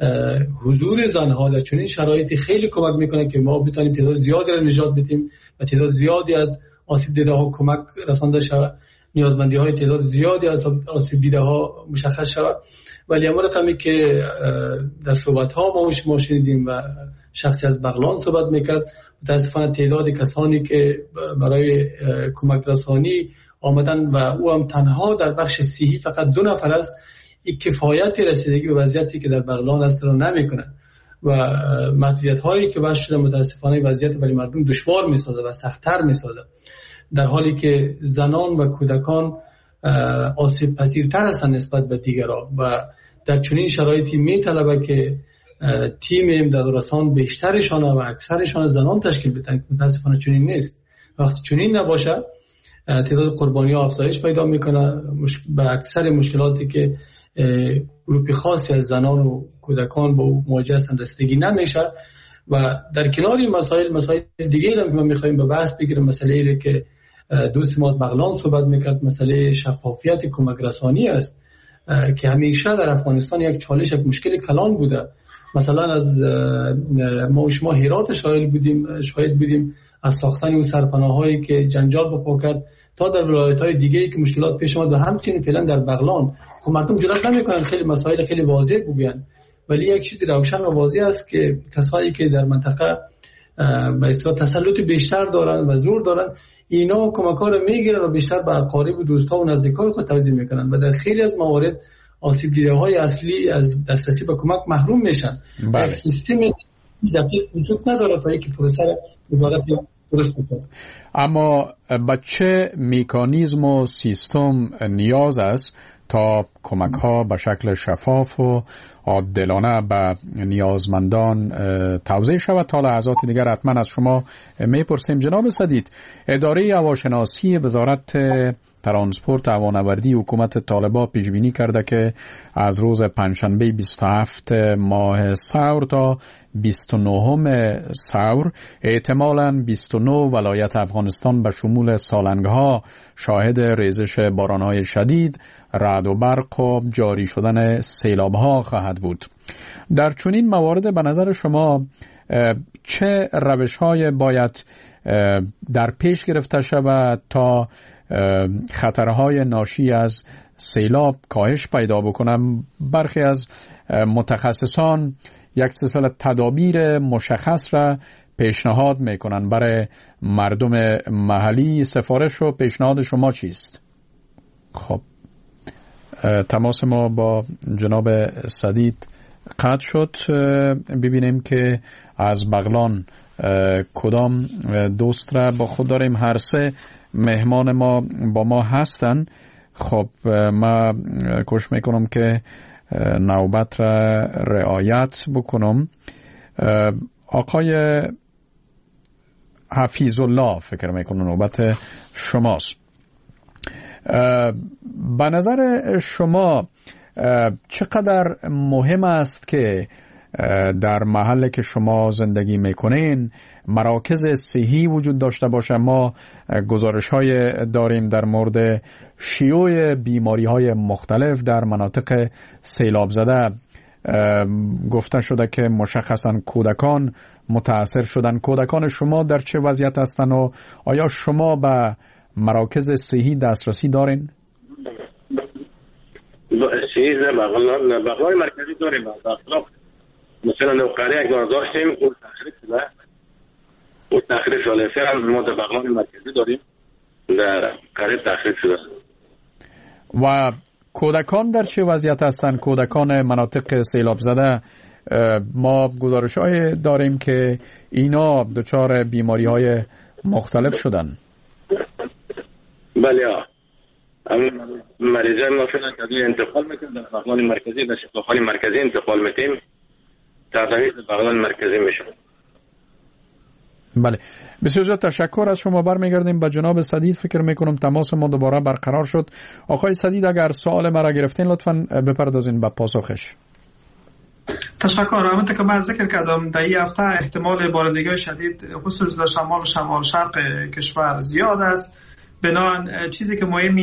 حضور زنها در چنین شرایطی خیلی کمک میکنه که ما بتونیم تعداد زیادی را نجات بدیم و تعداد زیادی از آسیب دیده ها کمک رسانده شود، نیازمندی های تعداد زیادی از آسیب دیده ها مشخص شود. ولی اما رقمی که در صحبت ها ما شنیدیم و شخصی از بغلان صحبت میکرد، متاسفانه تعداد کسانی که برای کمک رسانی آمدن و او هم تنها در بخش صحی فقط 2 نفر است، این کفایت رسیدگی به وضعیتی که در بغلان است رو نمیکنه و محدودیت هایی که وضع شده متاسفانه وضعیت برای مردم دشوار میسازه و سخت‌تر میسازه، در حالی که زنان و کودکان آسیب پذیرتر هستند نسبت به دیگران و در چنین شرایطی میطلبه که تیم امدادرسان بیشترشان و اکثرشان زنان تشکیل بدن. متاسفانه چنین نیست. وقتی چنین نباشه تعداد قربانی‌ها افزایش پیدا میکنه، به اکثر مشکلاتی که گروه خاصی از زنان و کودکان با مواجه هستند رسیدگی نمیشه. و در کنار این مسائل دیگه هم که ما میخوایم به بحث بگیریم، مسئله که دوست ما از بغلان صحبت میکرد، مسئله شفافیت کمک رسانی است که همیشه در افغانستان یک چالش، یک مشکل کلان بوده. مثلا از ما و شما هرات شاهد بودیم از ساختن اون سرپناهایی که جنجال برپا کرد تا در ولایت‌های دیگه‌ای که مشکلات پیش اومد و همچنین فعلا در بغلان. خب مردم جرئت نمی‌کنن خیلی مسائل خیلی واضح بگن، ولی یک چیزی روشن و واضح است که کسایی که در منطقه به اصطلاح تسلط بیشتر دارن و زور دارن، اینا کمک‌ها رو میگیرن و بیشتر به اقارب و دوست‌ها و نزدیکای خود توزیع میکنن و در خیلی از موارد آسیب دیده‌های اصلی از دسترسی به کمک محروم میشن. یک سیستم دقیق وجود نداره تا اینکه پروسه وزارت درست بکنه. اما با چه مکانیزم و سیستم نیاز است تا کمک ها به شکل شفاف و عادلانه به نیازمندان توزیع شود؟ تا لحظات دیگر حتما از شما میپرسیم. جناب سدید، اداره هواشناسی وزارت ترانسپورت و هوانوردی حکومت طالبان پیش بینی کرده که از روز پنجشنبه 27 ماه سور تا 29 سور احتمالاً 29 ولایت افغانستان به شمول سالنگ‌ها شاهد ریزش باران‌های شدید، رعد و برق و جاری شدن سیلاب‌ها خواهد بود. در چنین موارد به نظر شما چه روش‌های باید در پیش گرفته شود تا خطرهای ناشی از سیلاب کاهش پیدا بکنم؟ برخی از متخصصان یک سلسله تدابیر مشخص را پیشنهاد میکنن برای مردم محلی. سفارش و پیشنهاد شما چیست؟ خب تماس ما با جناب سدید قطع شد. ببینیم که از بغلان کدام دوست را با خود داریم. هر سه مهمان ما با ما هستن. خب ما کوشش میکنم که نوبت را رعایت بکنم. آقای حفیظ الله فکر میکنم نوبت شماست. به نظر شما چقدر مهم است که در محل که شما زندگی میکنین مراکز صحی وجود داشته باشه؟ ما گزارش های داریم در مورد شیوع بیماری های مختلف در مناطق سیلاب زده. گفته شده که مشخصا کودکان متاثر شدن. کودکان شما در چه وضعیت هستند و آیا شما به مراکز صحی دسترسی دارین؟ بغلان مرکزی داریم. مثلا نوقره یک بار داشتیم او تخریب شده. او تخریب شده. فعلا ما در بغلان مرکزی داریم در قریب تخریب شده. و کودکان در چه وضعیت هستند؟ کودکان مناطق سیلاب زده ما گزارش های داریم که اینا دچار بیماری های مختلف شدن. بله مریضای ما فعلا که انتقال میکنیم در بغلان مرکزی، در شفاخانه مرکزی انتقال میکنیم. تداوی بغلان مرکزی میشه. بله، بسیار زیاد تشکر از شما. برمیگردیم به جناب سدید. فکر میکنم تماس ما دوباره برقرار شد. آقای سدید، اگر سوال مرا گرفتین لطفاً بپردازین به پاسخش. تشکر. همونطور که من ذکر کردم در این هفته احتمال بارندگی شدید خصوصا در شمال و شمال شرق کشور زیاد است. بنابراین چیزی که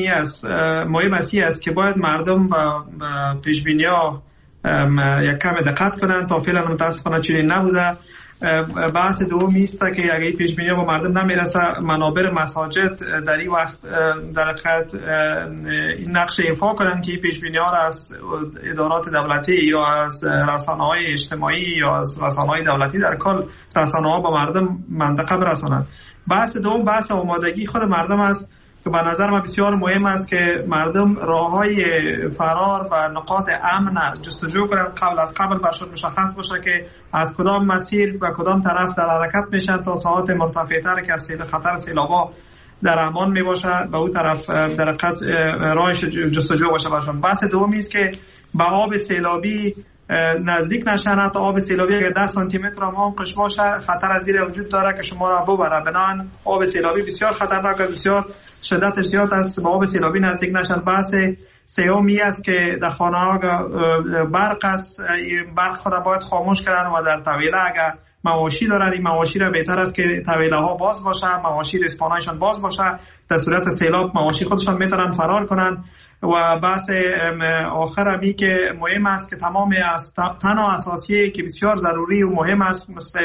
مهم است که باید مردم با پیشبینی‌ها یک کم دقت کنند. تا فعلا متاسفانه چنین نبوده. بحث دومی است که اگه پیشبینی‌ها با مردم نمیرسه، منابر مساجد در این وقت در حقیقت این نقش ایفا کنند که پیشبینی‌ها را از ادارات دولتی یا از رسانه‌های اجتماعی یا از رسانه‌های دولتی در کل رسانه‌ها با مردم منطقه برسانند. بحث دوم بحث آمادگی خود مردم است که به نظر من بسیار مهم است که مردم راه‌های فرار و نقاط امن جستجو کنند. قبل برشون مشخص باشه که از کدام مسیر و کدام طرف در حرکت میشن تا ساعات مرتفع‌تر که از خطر سیلاب‌ها در امان می باشه به اون طرف در حقیقت راهش جستجو باشه برشون. بحث دومی است که به آب سیلابی نزدیک نشن. تا آب سیلابی اگر 10 سانتی متر هم عمقش باشه خطر از زیر وجود داره که شما را ببره. بنابراین آب سیلابی بسیار خطرناک است، بسیار شدتش زیاد است. به آب سیلابی نزدیک نشن. بحث سومی است که در خانه‌ها برق است، برق خود باید خاموش کردن و در طویله اگر مواشی دارن این مواشی را بهتر است که طویله ها باز باشه، مواشی رسپانایشان باز باشه. در صورت سیلاب مواشی خودشان میتونن فرار کنن. و بحث آخر همی که مهم است که تمام تنها اساسی که بسیار ضروری و مهم است مثل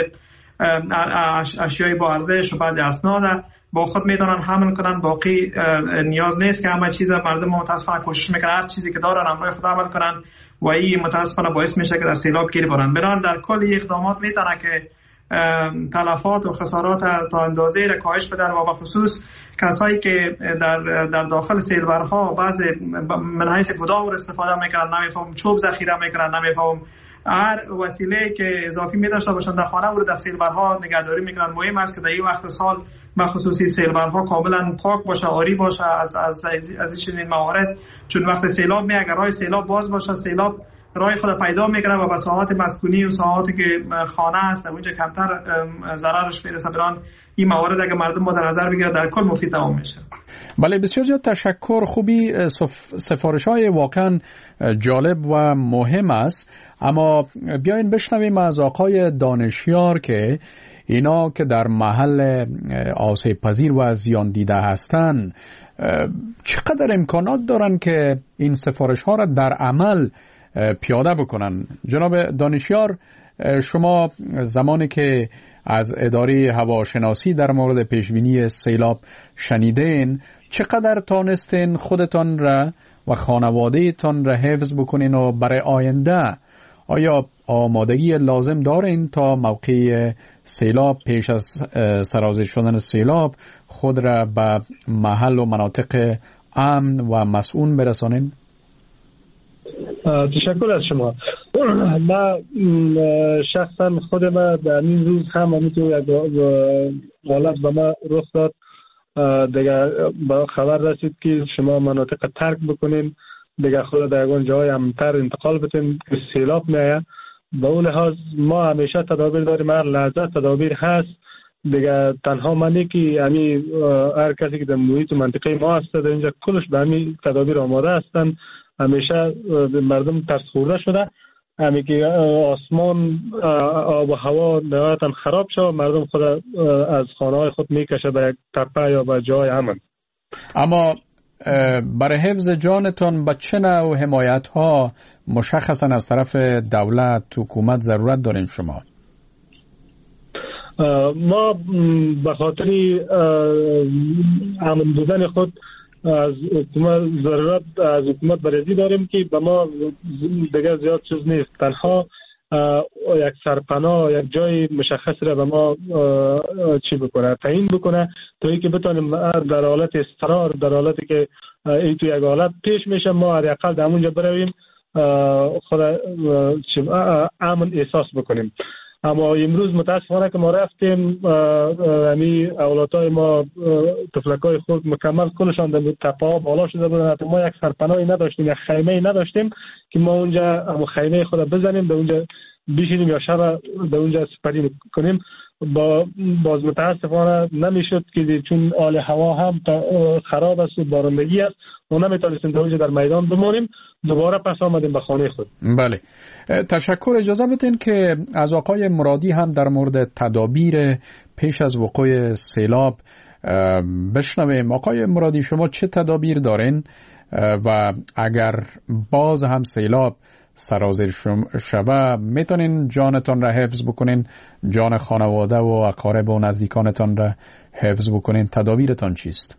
اشیای با ارزش و بعد اسناد با خود میتونن حمل کنن. باقی نیاز نیست که همه چیز مردم متاسفانه کوشش میکنن هر چیزی که دارن همراه خود عمل کنن و این متاسفانه باعث میشه که در سیلاب گیر برن. بنابراین در کل اقدامات میتونه که تلفات و خسارات تا اندازه را کاهش بدن و بخصوص کسایی که در داخل سیلبرها بعض من حیث گداور استفاده میکنن، نمیفهم چوب ذخیره میکنن، نمیفهم هر وسیله که اضافی می‌داشته باشن در خانه و در سیلبرها نگهداری میکنن. مهم است که در این وقت سال بخصوصی سیلبرها کاملا پاک باشه، عاری باشه از این موارد، چون وقت سیلاب می اگر راه سیلاب باز باشه سیلاب راه خود پیدا میکنه و به ساحات مسکونی و ساحاتی که خانه است اونجا کمتر ضررش میرسه. بران این موارد اگر مردم با در نظر بگیره در کل مفید تمام میشه. بله، بسیار زیاد تشکر. خوبی سفارش‌های واقعا جالب و مهم است. اما بیاین بشنویم از آقای دانشیار که اینا که در محل آسیب پذیر و زیان دیده هستند چقدر امکانات دارن که این سفارش ها را در عمل پیاده بکنن. جناب دانشیار، شما زمانی که از اداره هواشناسی در مورد پیشبینی سیلاب شنیدین چقدر تانستین خودتان را و خانواده تان را حفظ بکنین و برای آینده آیا آمادگی لازم دارین تا موقع سیلاب پیش از سرازیر شدن سیلاب خود را به محل و مناطق امن و مسئول برسانین؟ تشکر از شما. من شخصا خود من در این روز هم همینطور یک حالت به من رخ داد. دیگه با خبر رسید که شما مناطق ترک بکنین، دیگه خود در اون جای امن‌تر انتقال بتین که سیلاب میاد. به اون لحاظ ما همیشه تدابیر داریم، هر لحظه تدابیر هست. دیگه تنها منی که هر کسی که در محیط منطقه ما هست در اینجا کلش به همین تدابیر آماده هستن. همیشه مردم ترس خورده شده همین که آسمان آب و هوا نهایتا خراب شد، مردم خود از خانه های خود میکشه به یک تپه یا به جای امن. اما برای حفظ جانتان به چه نوع حمایت ها مشخصا از طرف دولت حکومت ضرورت دارین شما؟ ما به خاطر امن بودن خود از حکومت ضرورت از حکومت بریزی داریم که به ما دیگه زیاد چیز نیست، تنها یک سرپناه یک جای مشخص را به ما چی بکنه تعیین بکنه تا اینکه بتونیم در حالت استقرار در حالتی که این تو یک حالت پیش میشه ما حداقل در اونجا برویم خود امن احساس بکنیم. اما امروز متاسفانه که ما رفتیم اولادای ما طفلکای خود مکمل کلشان در تپه ها بالا شده بودن. ما یک سرپناهی نداشتیم، یک خیمه نداشتیم که ما اونجا خیمه خود بزنیم به اونجا بشینیم یا شب به اونجا سپری کنیم. باز متاسفانه نمیشد که چون حال هوا هم خراب است و بارندگی است و نمیتونستیم در اونجا در میدان بمانیم. دوباره پس آمدیم به خانه خود. بله، تشکر. اجازه بدین که از آقای مرادی هم در مورد تدابیر پیش از وقوع سیلاب بشنویم. آقای مرادی، شما چه تدابیر دارین و اگر باز هم سیلاب سرازیر شوه میتونین جانتان را حفظ بکنین، جان خانواده و اقارب و نزدیکانتان را حفظ بکنین؟ تدابیرتان چیست؟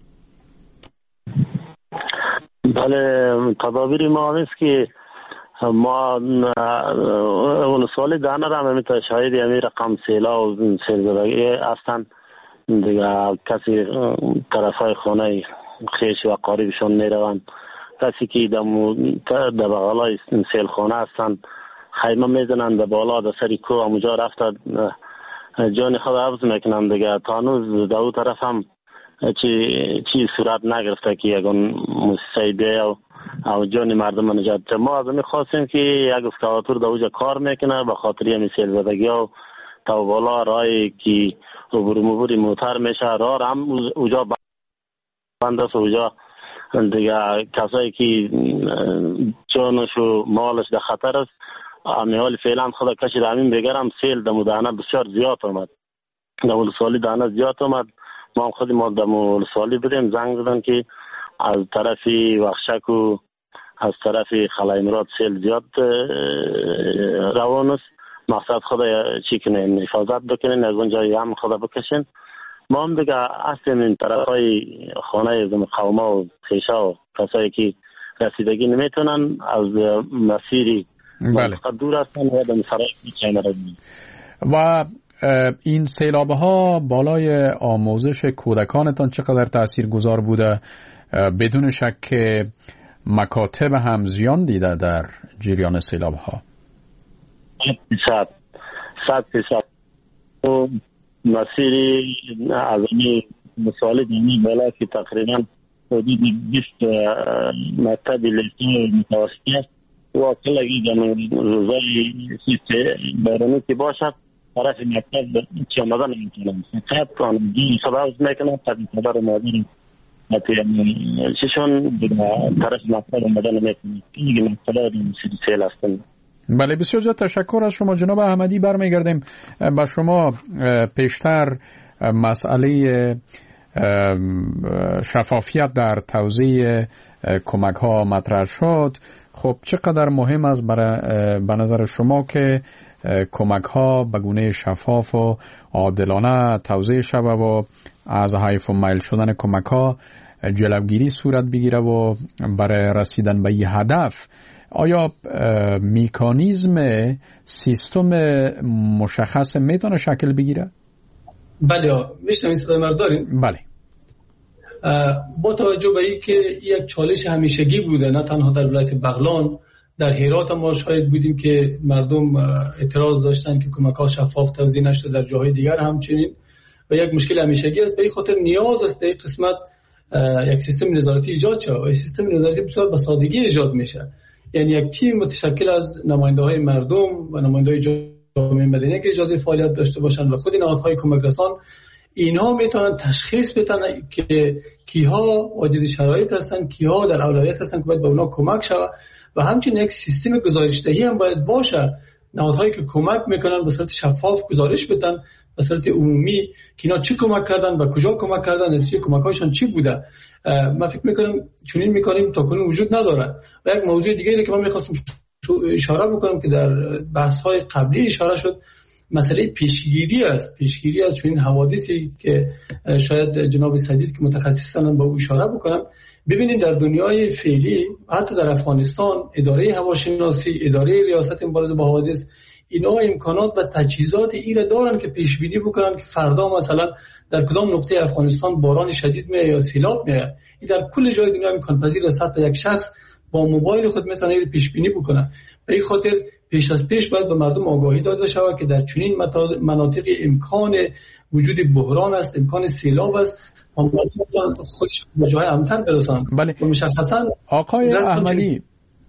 بله، تدابیر ما هست که ما اول سال دانه را همیتا شاید همی رقم سیلا و سیلزدگی هستن دیگه. کسی طرفای خانه خیش و قریبشون میروند، کسی که در بغلای سیل خانه هستن خیمه میزنن در بالا در سری کو همونجا رفته جان خود حفظ میکنن دیگه. تا هنوز در اون طرف هم چی صورت نگرفته که یکون مصیبه و جان مردم نجات. ما از همین خواستیم که یک اسکواتور در اونجا کار میکنه به خاطر همین سیل زدگی و تا بالا رای که عبور موتر میشه راه هم اونجا بند است. اونجا دیگه کسایی که جانش و مالش در خطر است حال فعلا خدا کشید. همین بگر هم سیل در دانه بسیار زیاد آمد، در ولسوالی دانه زیاد آمد. ما هم خودی ما در ولسوالی بدیم زنگ زدن که از طرف وخشک و از طرف خلای مراد سیل زیاد روان است. مقصد خدا چی کنین حفاظت بکنین، از اونجا هم خدا بکشین. ما هم دیگه هستیم این طرف های خانه قومه و خیشه و کسایی که رسیدگی نمیتونن از مسیری دور هستن و در مسرای میچینه رسیدن. و این سیلابه ها بالای آموزش کودکانتان چقدر تأثیر گذار بوده؟ بدون شک که مکاتب هم زیان دیده در جریان سیلابه ها. 100% مسیری از این مسائل دینی بالا که تقریبا حدود 20 مکتب لیسه متوسطی است و کلگی روزای بارانی که باشد طرف مکتب چه آمدن نمیتونم فقط آنجی سباز میکنم تقریبا مادری چشون طرف مکتب آمدن نمیتونم اینگه مکتب سیل هستن. بله، بسیار زیاد تشکر از شما جناب احمدی. برمیگردیم با شما. پیشتر مسئله شفافیت در توزیع کمک ها مطرح شد. خب چقدر مهم است به نظر شما که کمک ها به گونه شفاف و عادلانه توزیع شود و از حیف و میل شدن کمک ها جلوگیری صورت بگیره و برای رسیدن به این هدف آیا میکانیزم سیستم مشخص میتونه شکل بگیره؟ بله، میشنوید صدای من دارین؟ بله. با توجه به اینکه یک چالش همیشگی بوده نه تنها در ولایت بغلان، در هرات ما شاهد بودیم که مردم اعتراض داشتن که کمک‌ها شفاف توزیع نشده، در جاهای دیگر همچنین، و یک مشکل همیشگی است. به این خاطر نیاز است در این قسمت یک سیستم نظارتی ایجاد شود و این سیستم نظارتی بسیار به سادگی ایجاد میشه. یعنی یک تیم متشکل از نماینده‌های مردم و نماینده‌های جامعه مدنی که اجازه فعالیت داشته باشند و خود نهادهای کمک رسان، اینها میتونن تشخیص بدن که کیها واجد شرایط هستن، کیها در اولویت هستن که باید به اونا کمک شود و همچنین یک سیستم گزارش‌دهی هم باید باشه. نهادهایی که کمک میکنن به صورت شفاف گزارش بدن به صورت عمومی که اینا چه کمک کردن و کجا کمک کردن، نتیجه کمک‌هاشون چی بوده. من فکر میکنم چنین میکنیم تا کنون وجود نداره. و یک موضوع دیگری که من میخواستم اشاره بکنم که در بحث‌های قبلی اشاره شد، مسئله پیشگیری است. پیشگیری از چنین حوادثی که شاید جناب سدید که متخصصن به او اشاره بکنم. ببینید در دنیای فعلی حتی در افغانستان اداره هواشناسی، اداره ریاست مبارزه با حوادث، اینا امکانات و تجهیزات ایره دارن که پیش بینی بکنن که فردا مثلا در کدام نقطه افغانستان باران شدید میاد یا سیلاب میاد. این در کل جای دنیا امکان پذیر است. حتی یک شخص با موبایل خود میتونه اینو پیش بینی بکنه. به این خاطر پیش از پیش باید به مردم آگاهی داده شود که در چنین مناطق امکان وجود بحران است، امکان سیلاب است. خودش به جای امتن برسانند. بله. مشخصا آقای احمدی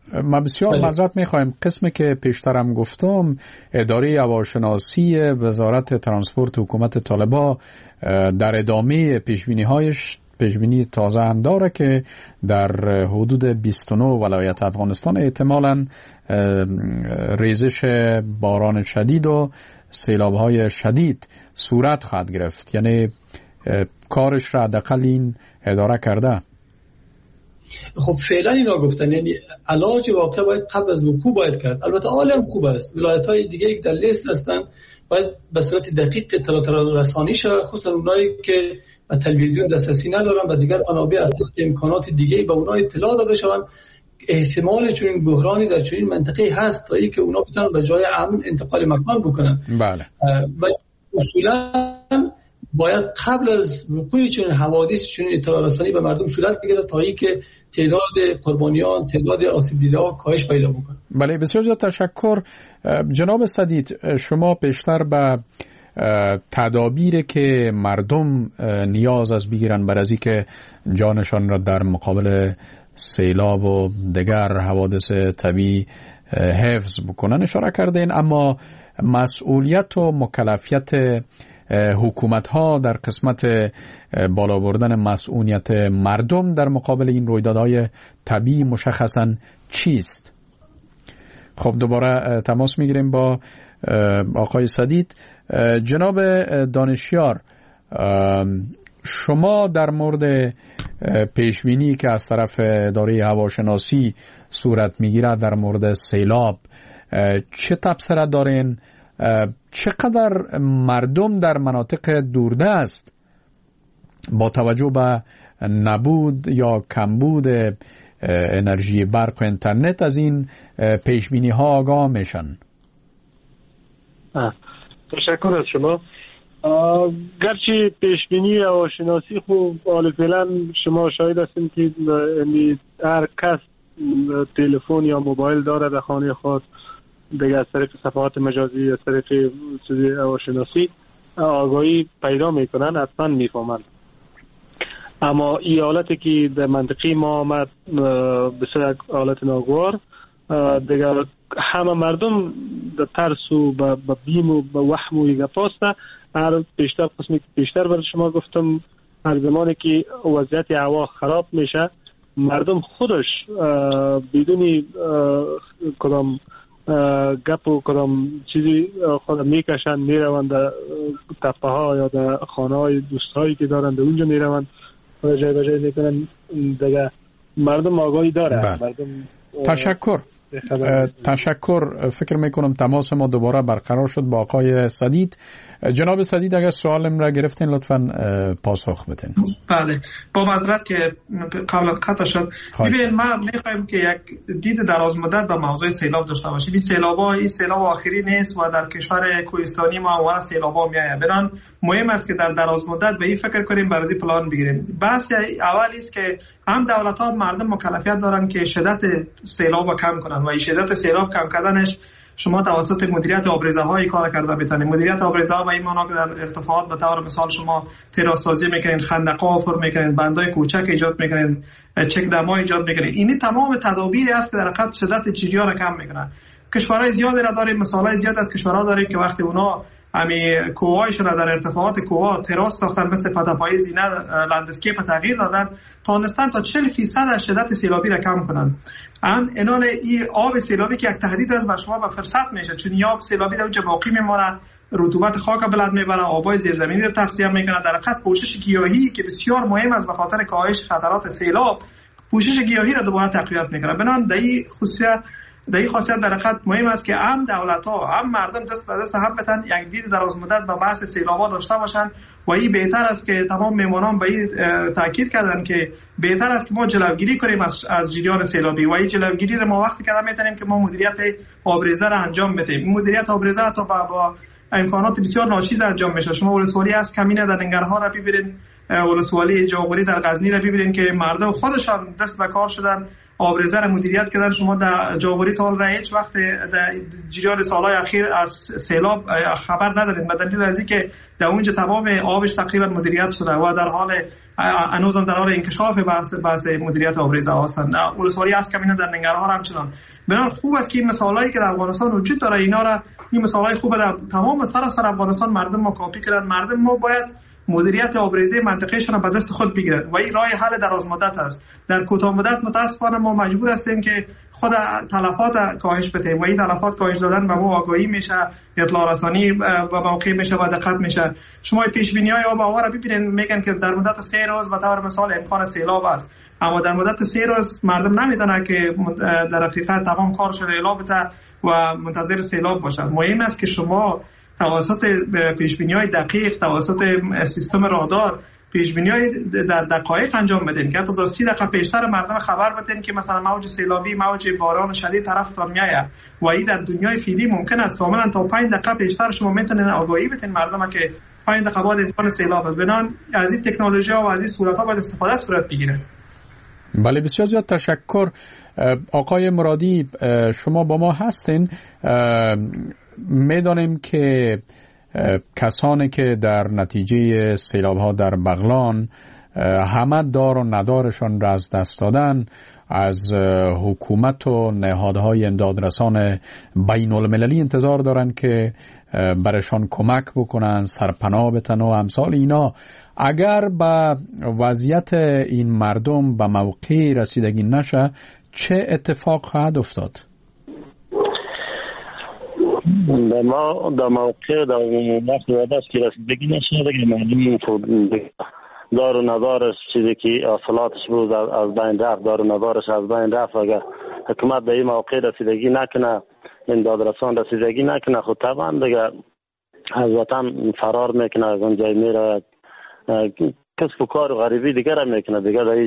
ما بسیار معذرت میخوایم. قسمی که پیشترم گفتم، اداره هواشناسی وزارت ترانسپورت حکومت طالبان در ادامه پیشبینی تازه هم داره که در حدود 29 ولایت افغانستان احتمالاً ریزش باران شدید و سیلاب‌های شدید صورت خواهد گرفت. یعنی کارش را حداقل این اداره کرده. خب فعلا اینا گفتن، یعنی علاج واقع باید قبل از وقوع باید کرد. البته عالم خوب است، ولایت‌های دیگه که در لیست هستن باید به صورت دقیق اطلاعات رسانی شود، خصوصا اونایی که تلویزیون دسترسی ندارن و دیگر منابع اصلی امکانات دیگه به اونها اطلاع داده شوند. احتمال چنین بحرانی در چنین منطقه هست تا اینکه اونا بتونن به جای امن انتقال مکان بکنن. بله. و اصولا باید قبل از وقوع چنین حوادث چنین اطلاع رسانی به مردم صورت بگیره تا اینکه تعداد قربانیان، تعداد آسیب دیده‌ها کاهش پیدا بکنه. بله، بسیار زیاد تشکر. جناب سدید، شما بیشتر به تدابیر که مردم نیاز از بگیرن برای از اینکه جانشان را در مقابل سیلاب و دیگر حوادث طبیعی حفظ بکنن اشاره کردین، اما مسئولیت و مکلفیت حکومت ها در قسمت بالا بردن مسئولیت مردم در مقابل این رویدادهای طبیعی مشخصا چیست؟ خب دوباره تماس میگیریم با آقای سدید. جناب دانشیار، شما در مورد پیشبینی که از طرف اداره هواشناسی صورت میگیره در مورد سیلاب چه تبصره دارین؟ چقدر مردم در مناطق دوردست با توجه به نبود یا کمبود انرژی برق و اینترنت از این پیشبینی ها آگاه میشن؟ تشکر از شما. گرچه پیشبینی هواشناسی خوب حال فعلا شما شاهد هستیم که هر کس تلفن یا موبایل داره در خانه خود، دیگه از طریق صفحات مجازی، از طریق هواشناسی آگاهی پیدا میکنن، حتما میفهمن. اما این حالتی که در منطقه ما آمد بسیار حالت ناگوار، دیگه همه مردم در ترس و به بیم و به وهم و ایگه پاسته. هر بیشتر قسمی که بیشتر برای شما گفتم، هر زمانی که وضعیت هوا خراب میشه مردم خودش بدون کدام گپ و کدام چیزی خود میکشن، میروند در تپه ها یا در خانه های دوستایی که دارن در اونجا میروند و جای به جای میکنن. دیگه مردم آگاهی داره. مردم تشکر. فکر میکنم تماس ما دوباره برقرار شد با آقای سدید. جناب سدید، اگر سوالم را گرفتین لطفاً پاسخ بدین. بله، با معذرت که قبل قطع شد. ببینید، ما میخوایم که یک دید دراز مدت به موضوع سیلاب داشته باشیم. این سیلاب آخری نیست و در کشور کوهستانی ما اون سیلابا میاد. بنان مهم است که در دراز مدت به این فکر کنیم، برای پلان بگیریم. بحث اولی است که هم دولت‌ها مردم مکلفیت دارن که شدت سیلاب رو کم کنن و این شدت سیلاب کم کردنش شما توسط مدیریت آبریزه‌های کار کرده میتونید. مدیریت آبریزه‌ها به این معنا که در ارتفاعات به طور مثال شما تراس سازی میکنید، خندق‌ها حفر میکنید، بندای کوچک ایجاد میکنید، چک دم‌ها ایجاد میکنید. این تمام تدابیری است که در حقیقت شدت جریان رو کم میکنه. کشورهای زیادی را داریم، مثالای زیاد از کشورها داریم که وقتی اونا همین کوهایشون در ارتفاعات کوه تراس ساختن، مثل فتح‌های زینه لندسکیپ تغییر دادن، تونستن تا 40% از شدت سیلابی را کم کنن. انال این آب سیلابی که یک تهدید است بر شما و فرصت میشه، چون این آب سیلابی در اونجا باقی میمونه، رطوبت خاک بلند میبره، آبای زیرزمینی رو تغذیه میکنه. در حقیقت پوشش گیاهی که بسیار مهم است به خاطر کاهش خطرات سیلاب، پوشش گیاهی را دوباره تقویت میکنه. بنابراین در این خاصیت در حقیقت مهم است که هم دولت‌ها هم مردم دست به دست هم بتن یک دید دراز مدت به بحث سیلاب‌ها داشته باشند و این بهتر است که تمام میمونان به این تاکید کردن که بهتر است که ما جلوگیری کنیم از جریان سیلابی و این جلوگیری را ما وقتی کردن میتونیم که ما مدیریت آبریزه را انجام بدیم. مدیریت آبریزه تا با امکانات بسیار ناچیز انجام میشه. شما ولسوالی از کمینه در ننگرهار را ببینید، ولسوالی جاغوری در غزنی را ببینید که مردم خودشان دست به کار شدن، آبریزه را مدیریت کردن. شما در جاوری تال را هیچ وقت در جریان سالهای اخیر از سیلاب خبر ندارید، به دلیل از اینکه در اونجا تمام آبش تقریبا مدیریت شده و در حال هنوز در حال انکشاف بحث مدیریت آبریزه هستند. ولسوالی از کمینه در ننگرهار همچنان. بنابراین خوب است که این مثالایی که در افغانستان وجود داره اینا را، این مثالای خوب در تمام سراسر افغانستان مردم ما کاپی کردن. مردم ما باید مدیریت آبریزه منطقه‌شان را به دست خود بگیرند و این راه حل دراز مدت است. در کوتاه مدت متاسفانه ما مجبور هستیم که خود تلفات کاهش بدیم و این تلفات کاهش دادن به ما آگاهی میشه، اطلاع رسانی به موقع میشه و دقت میشه. شما پیش بینی‌های آب و هوا را ببینید، میگن که در مدت 3 روز به طور مثال امکان سیلاب است، اما در مدت 3 روز مردم نمیدونن که در حقیقت تمام کارش اعلام بده و منتظر سیلاب باشد. مهم است که شما توسط پیشبینی‌های دقیق، توسط سیستم رادار پیشبینی‌های در دقایق انجام بدین که حتی تا 30 دقیقه پیشتر مردم خبر بدین که مثلا موج سیلابی، موج باران شدید طرفتان میاد و این در دنیای فعلی ممکن است کاملا تا 5 دقیقه پیشتر شما میتونین آگاهی بدین مردم که 5 دقیقه بعد امکان سیلاب است. بنان از این تکنولوژی‌ها و از این صورت‌ها باید استفاده صورت بگیره. بله، بسیار زیاد تشکر. آقای مرادی، شما با ما هستین. میدانیم که کسانی که در نتیجه سیلاب‌ها در بغلان همه دار و ندارشان را از دست دادن، از حکومت و نهادهای امدادرسان بین المللی انتظار دارند که برشان کمک بکنن، سرپناه بتن و امثال اینا. اگر به وضعیت این مردم به موقع رسیدگی نشه، چه اتفاق خواهد افتاد؟ در موقع در وقت که رسیدگی نشه دیگه معلوم دار و ندارش چیزی که اصالاتش بود از بین رفت، دار و ندارش از بین رفت. اگر حکومت به این موقع رسیدگی نکنه، این دادرسان رسیدگی نکنه، خود طبعا دیگه از وطن فرار میکنه، از اون جای میره کسب و کار و غریبی دیگه را میکنه.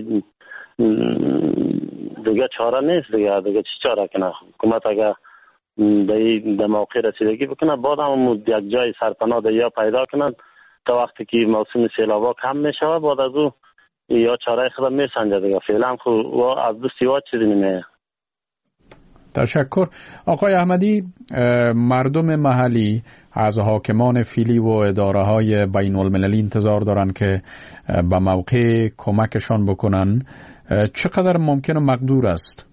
دیگه چاره نیست، دیگه چی چاره کنه حکومت؟ اگر در موقع رسیدگی بکنه بعد هم یک جای سرپناه یا پیدا کنن تا وقتی که موسم سیلابا کم میشه بعد از او یا چاره خود میسنجه دیگه. فعلا خود از دو سیوات چیزی نمیه. تشکر. آقای احمدی، مردم محلی از حاکمان فعلی و اداره های بین المللی انتظار دارن که به موقع کمکشان بکنن. چقدر ممکن و مقدور است؟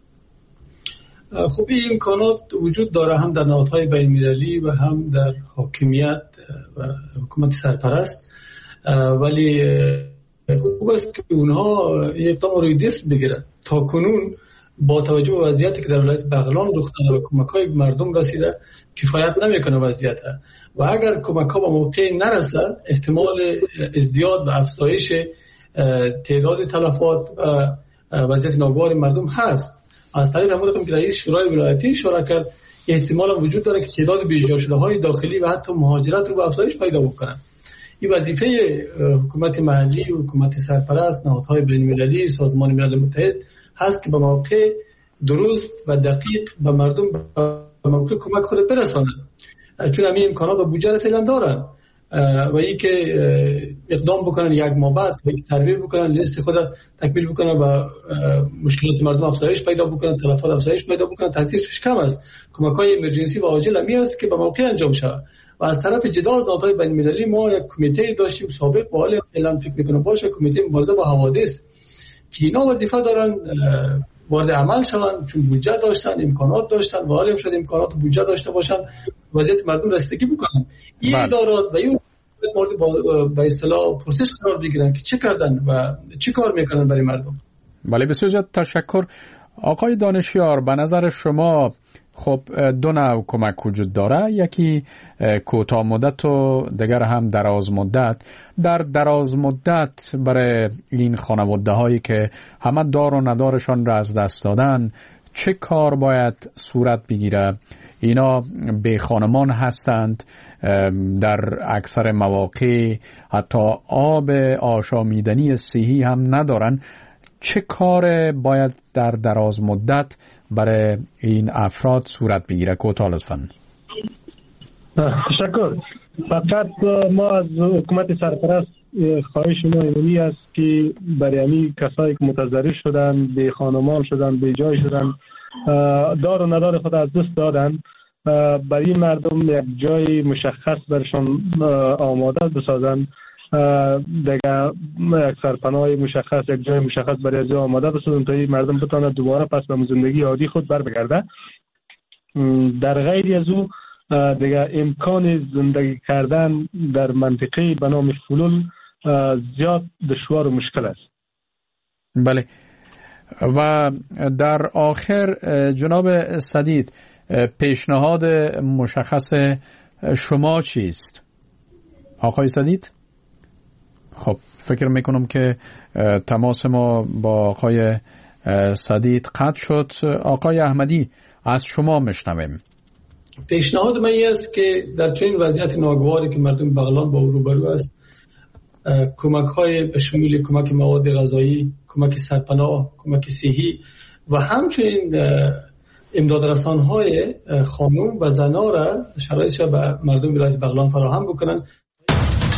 خب این امکانات وجود داره، هم در نهادهای بین المللی و هم در حاکمیت و حکومت سرپرست، ولی خوب است که اونها اقدام روی دست بگیرن. تا کنون با توجه به وضعیتی که در ولایت بغلان رخ داده و کمک‌های مردم رسیده کفایت نمیکنه وضعیت، و اگر کمک‌ها به موقع نرسه احتمال ازدیاد و افزایش تعداد تلفات و وضعیت ناگوار مردم هست. از طریق همون که رئیس شورای ولایتی اشاره کرد، احتمال وجود داره که تعداد بی‌جا شده‌های داخلی و حتی مهاجرت رو به افزایش پیدا بکنن. این وظیفه حکومت محلی و حکومت سرپرست، نهادهای بین‌المللی، سازمان ملل متحد هست که به موقع درست و دقیق به مردم به موقع کمک خود برسانند، چون همین امکانات و بودجه فعلا دارن و این که اقدام بکنن یک ماه بعد سروی بکنن، لیست خود تکمیل بکنن و مشکلات مردم افزایش پیدا بکنن، تلفات افزایش پیدا بکنن، تاثیرش کم است. کمک‌های امرجنسی و عاجل همی است که به موقع انجام شود. و از طرف جدا از نهادهای بین‌المللی ما یک کمیته داشتیم سابق و حالا فعلا فکر می‌کنم باشه، کمیته مبارزه با حوادث، که اینا وظیفه دارن وارد عمل شوند، چون بودجه داشتن، امکانات داشتن و حالا هم شد امکانات و بودجه داشته باشن وضعیت مردم رسیدگی بکنن. این ادارات و این مورد به اصطلاح پرسش قرار بگیرن که چه کردن و چه کار میکنن برای مردم. بله، بسیار زیاد تشکر. آقای دانشیار، به نظر شما خب دو نوع کمک وجود داره، یکی کوتاه مدت و دیگر هم دراز مدت. در دراز مدت برای این خانواده هایی که همه دار و ندارشان را از دست دادن چه کار باید صورت بگیره؟ اینا به خانمان هستند، در اکثر مواقع حتی آب آشامیدنی صحی هم ندارن. چه کار باید در دراز مدت برای این افراد صورت بگیره؟ کوتاه لطفاً. تشکر. فقط ما از حکومت سرپرست خواهش ما اینی است که برای همین کسایی که متضرر شدن، به خانمان شدن، به جای شدن، دار و ندار خود از دست دادن، برای مردم یک جای مشخص برشان آماده بسازن، دیگه یک سرپناه مشخص، یک جای مشخص برای از آماده بسازن تا این مردم بتونه دوباره پس به زندگی عادی خود بر بگرده. در غیر از او دیگه امکان زندگی کردن در منطقه به نام فلول زیاد دشوار و مشکل است. بله. و در آخر جناب سدید، پیشنهاد مشخص شما چیست؟ آقای سدید؟ خب فکر میکنم که تماس ما با آقای سدید قطع شد. آقای احمدی از شما میشنویم. پیشنهاد من این است که در چنین وضعیت ناگواری که مردم بغلان با او روبرو است، کمک های به شمول کمک مواد غذایی، کمک سرپناه، کمک صحی و همچنین امدادرسان های خانم و زنان را شرایطش به مردم ولایت بغلان فراهم بکنند.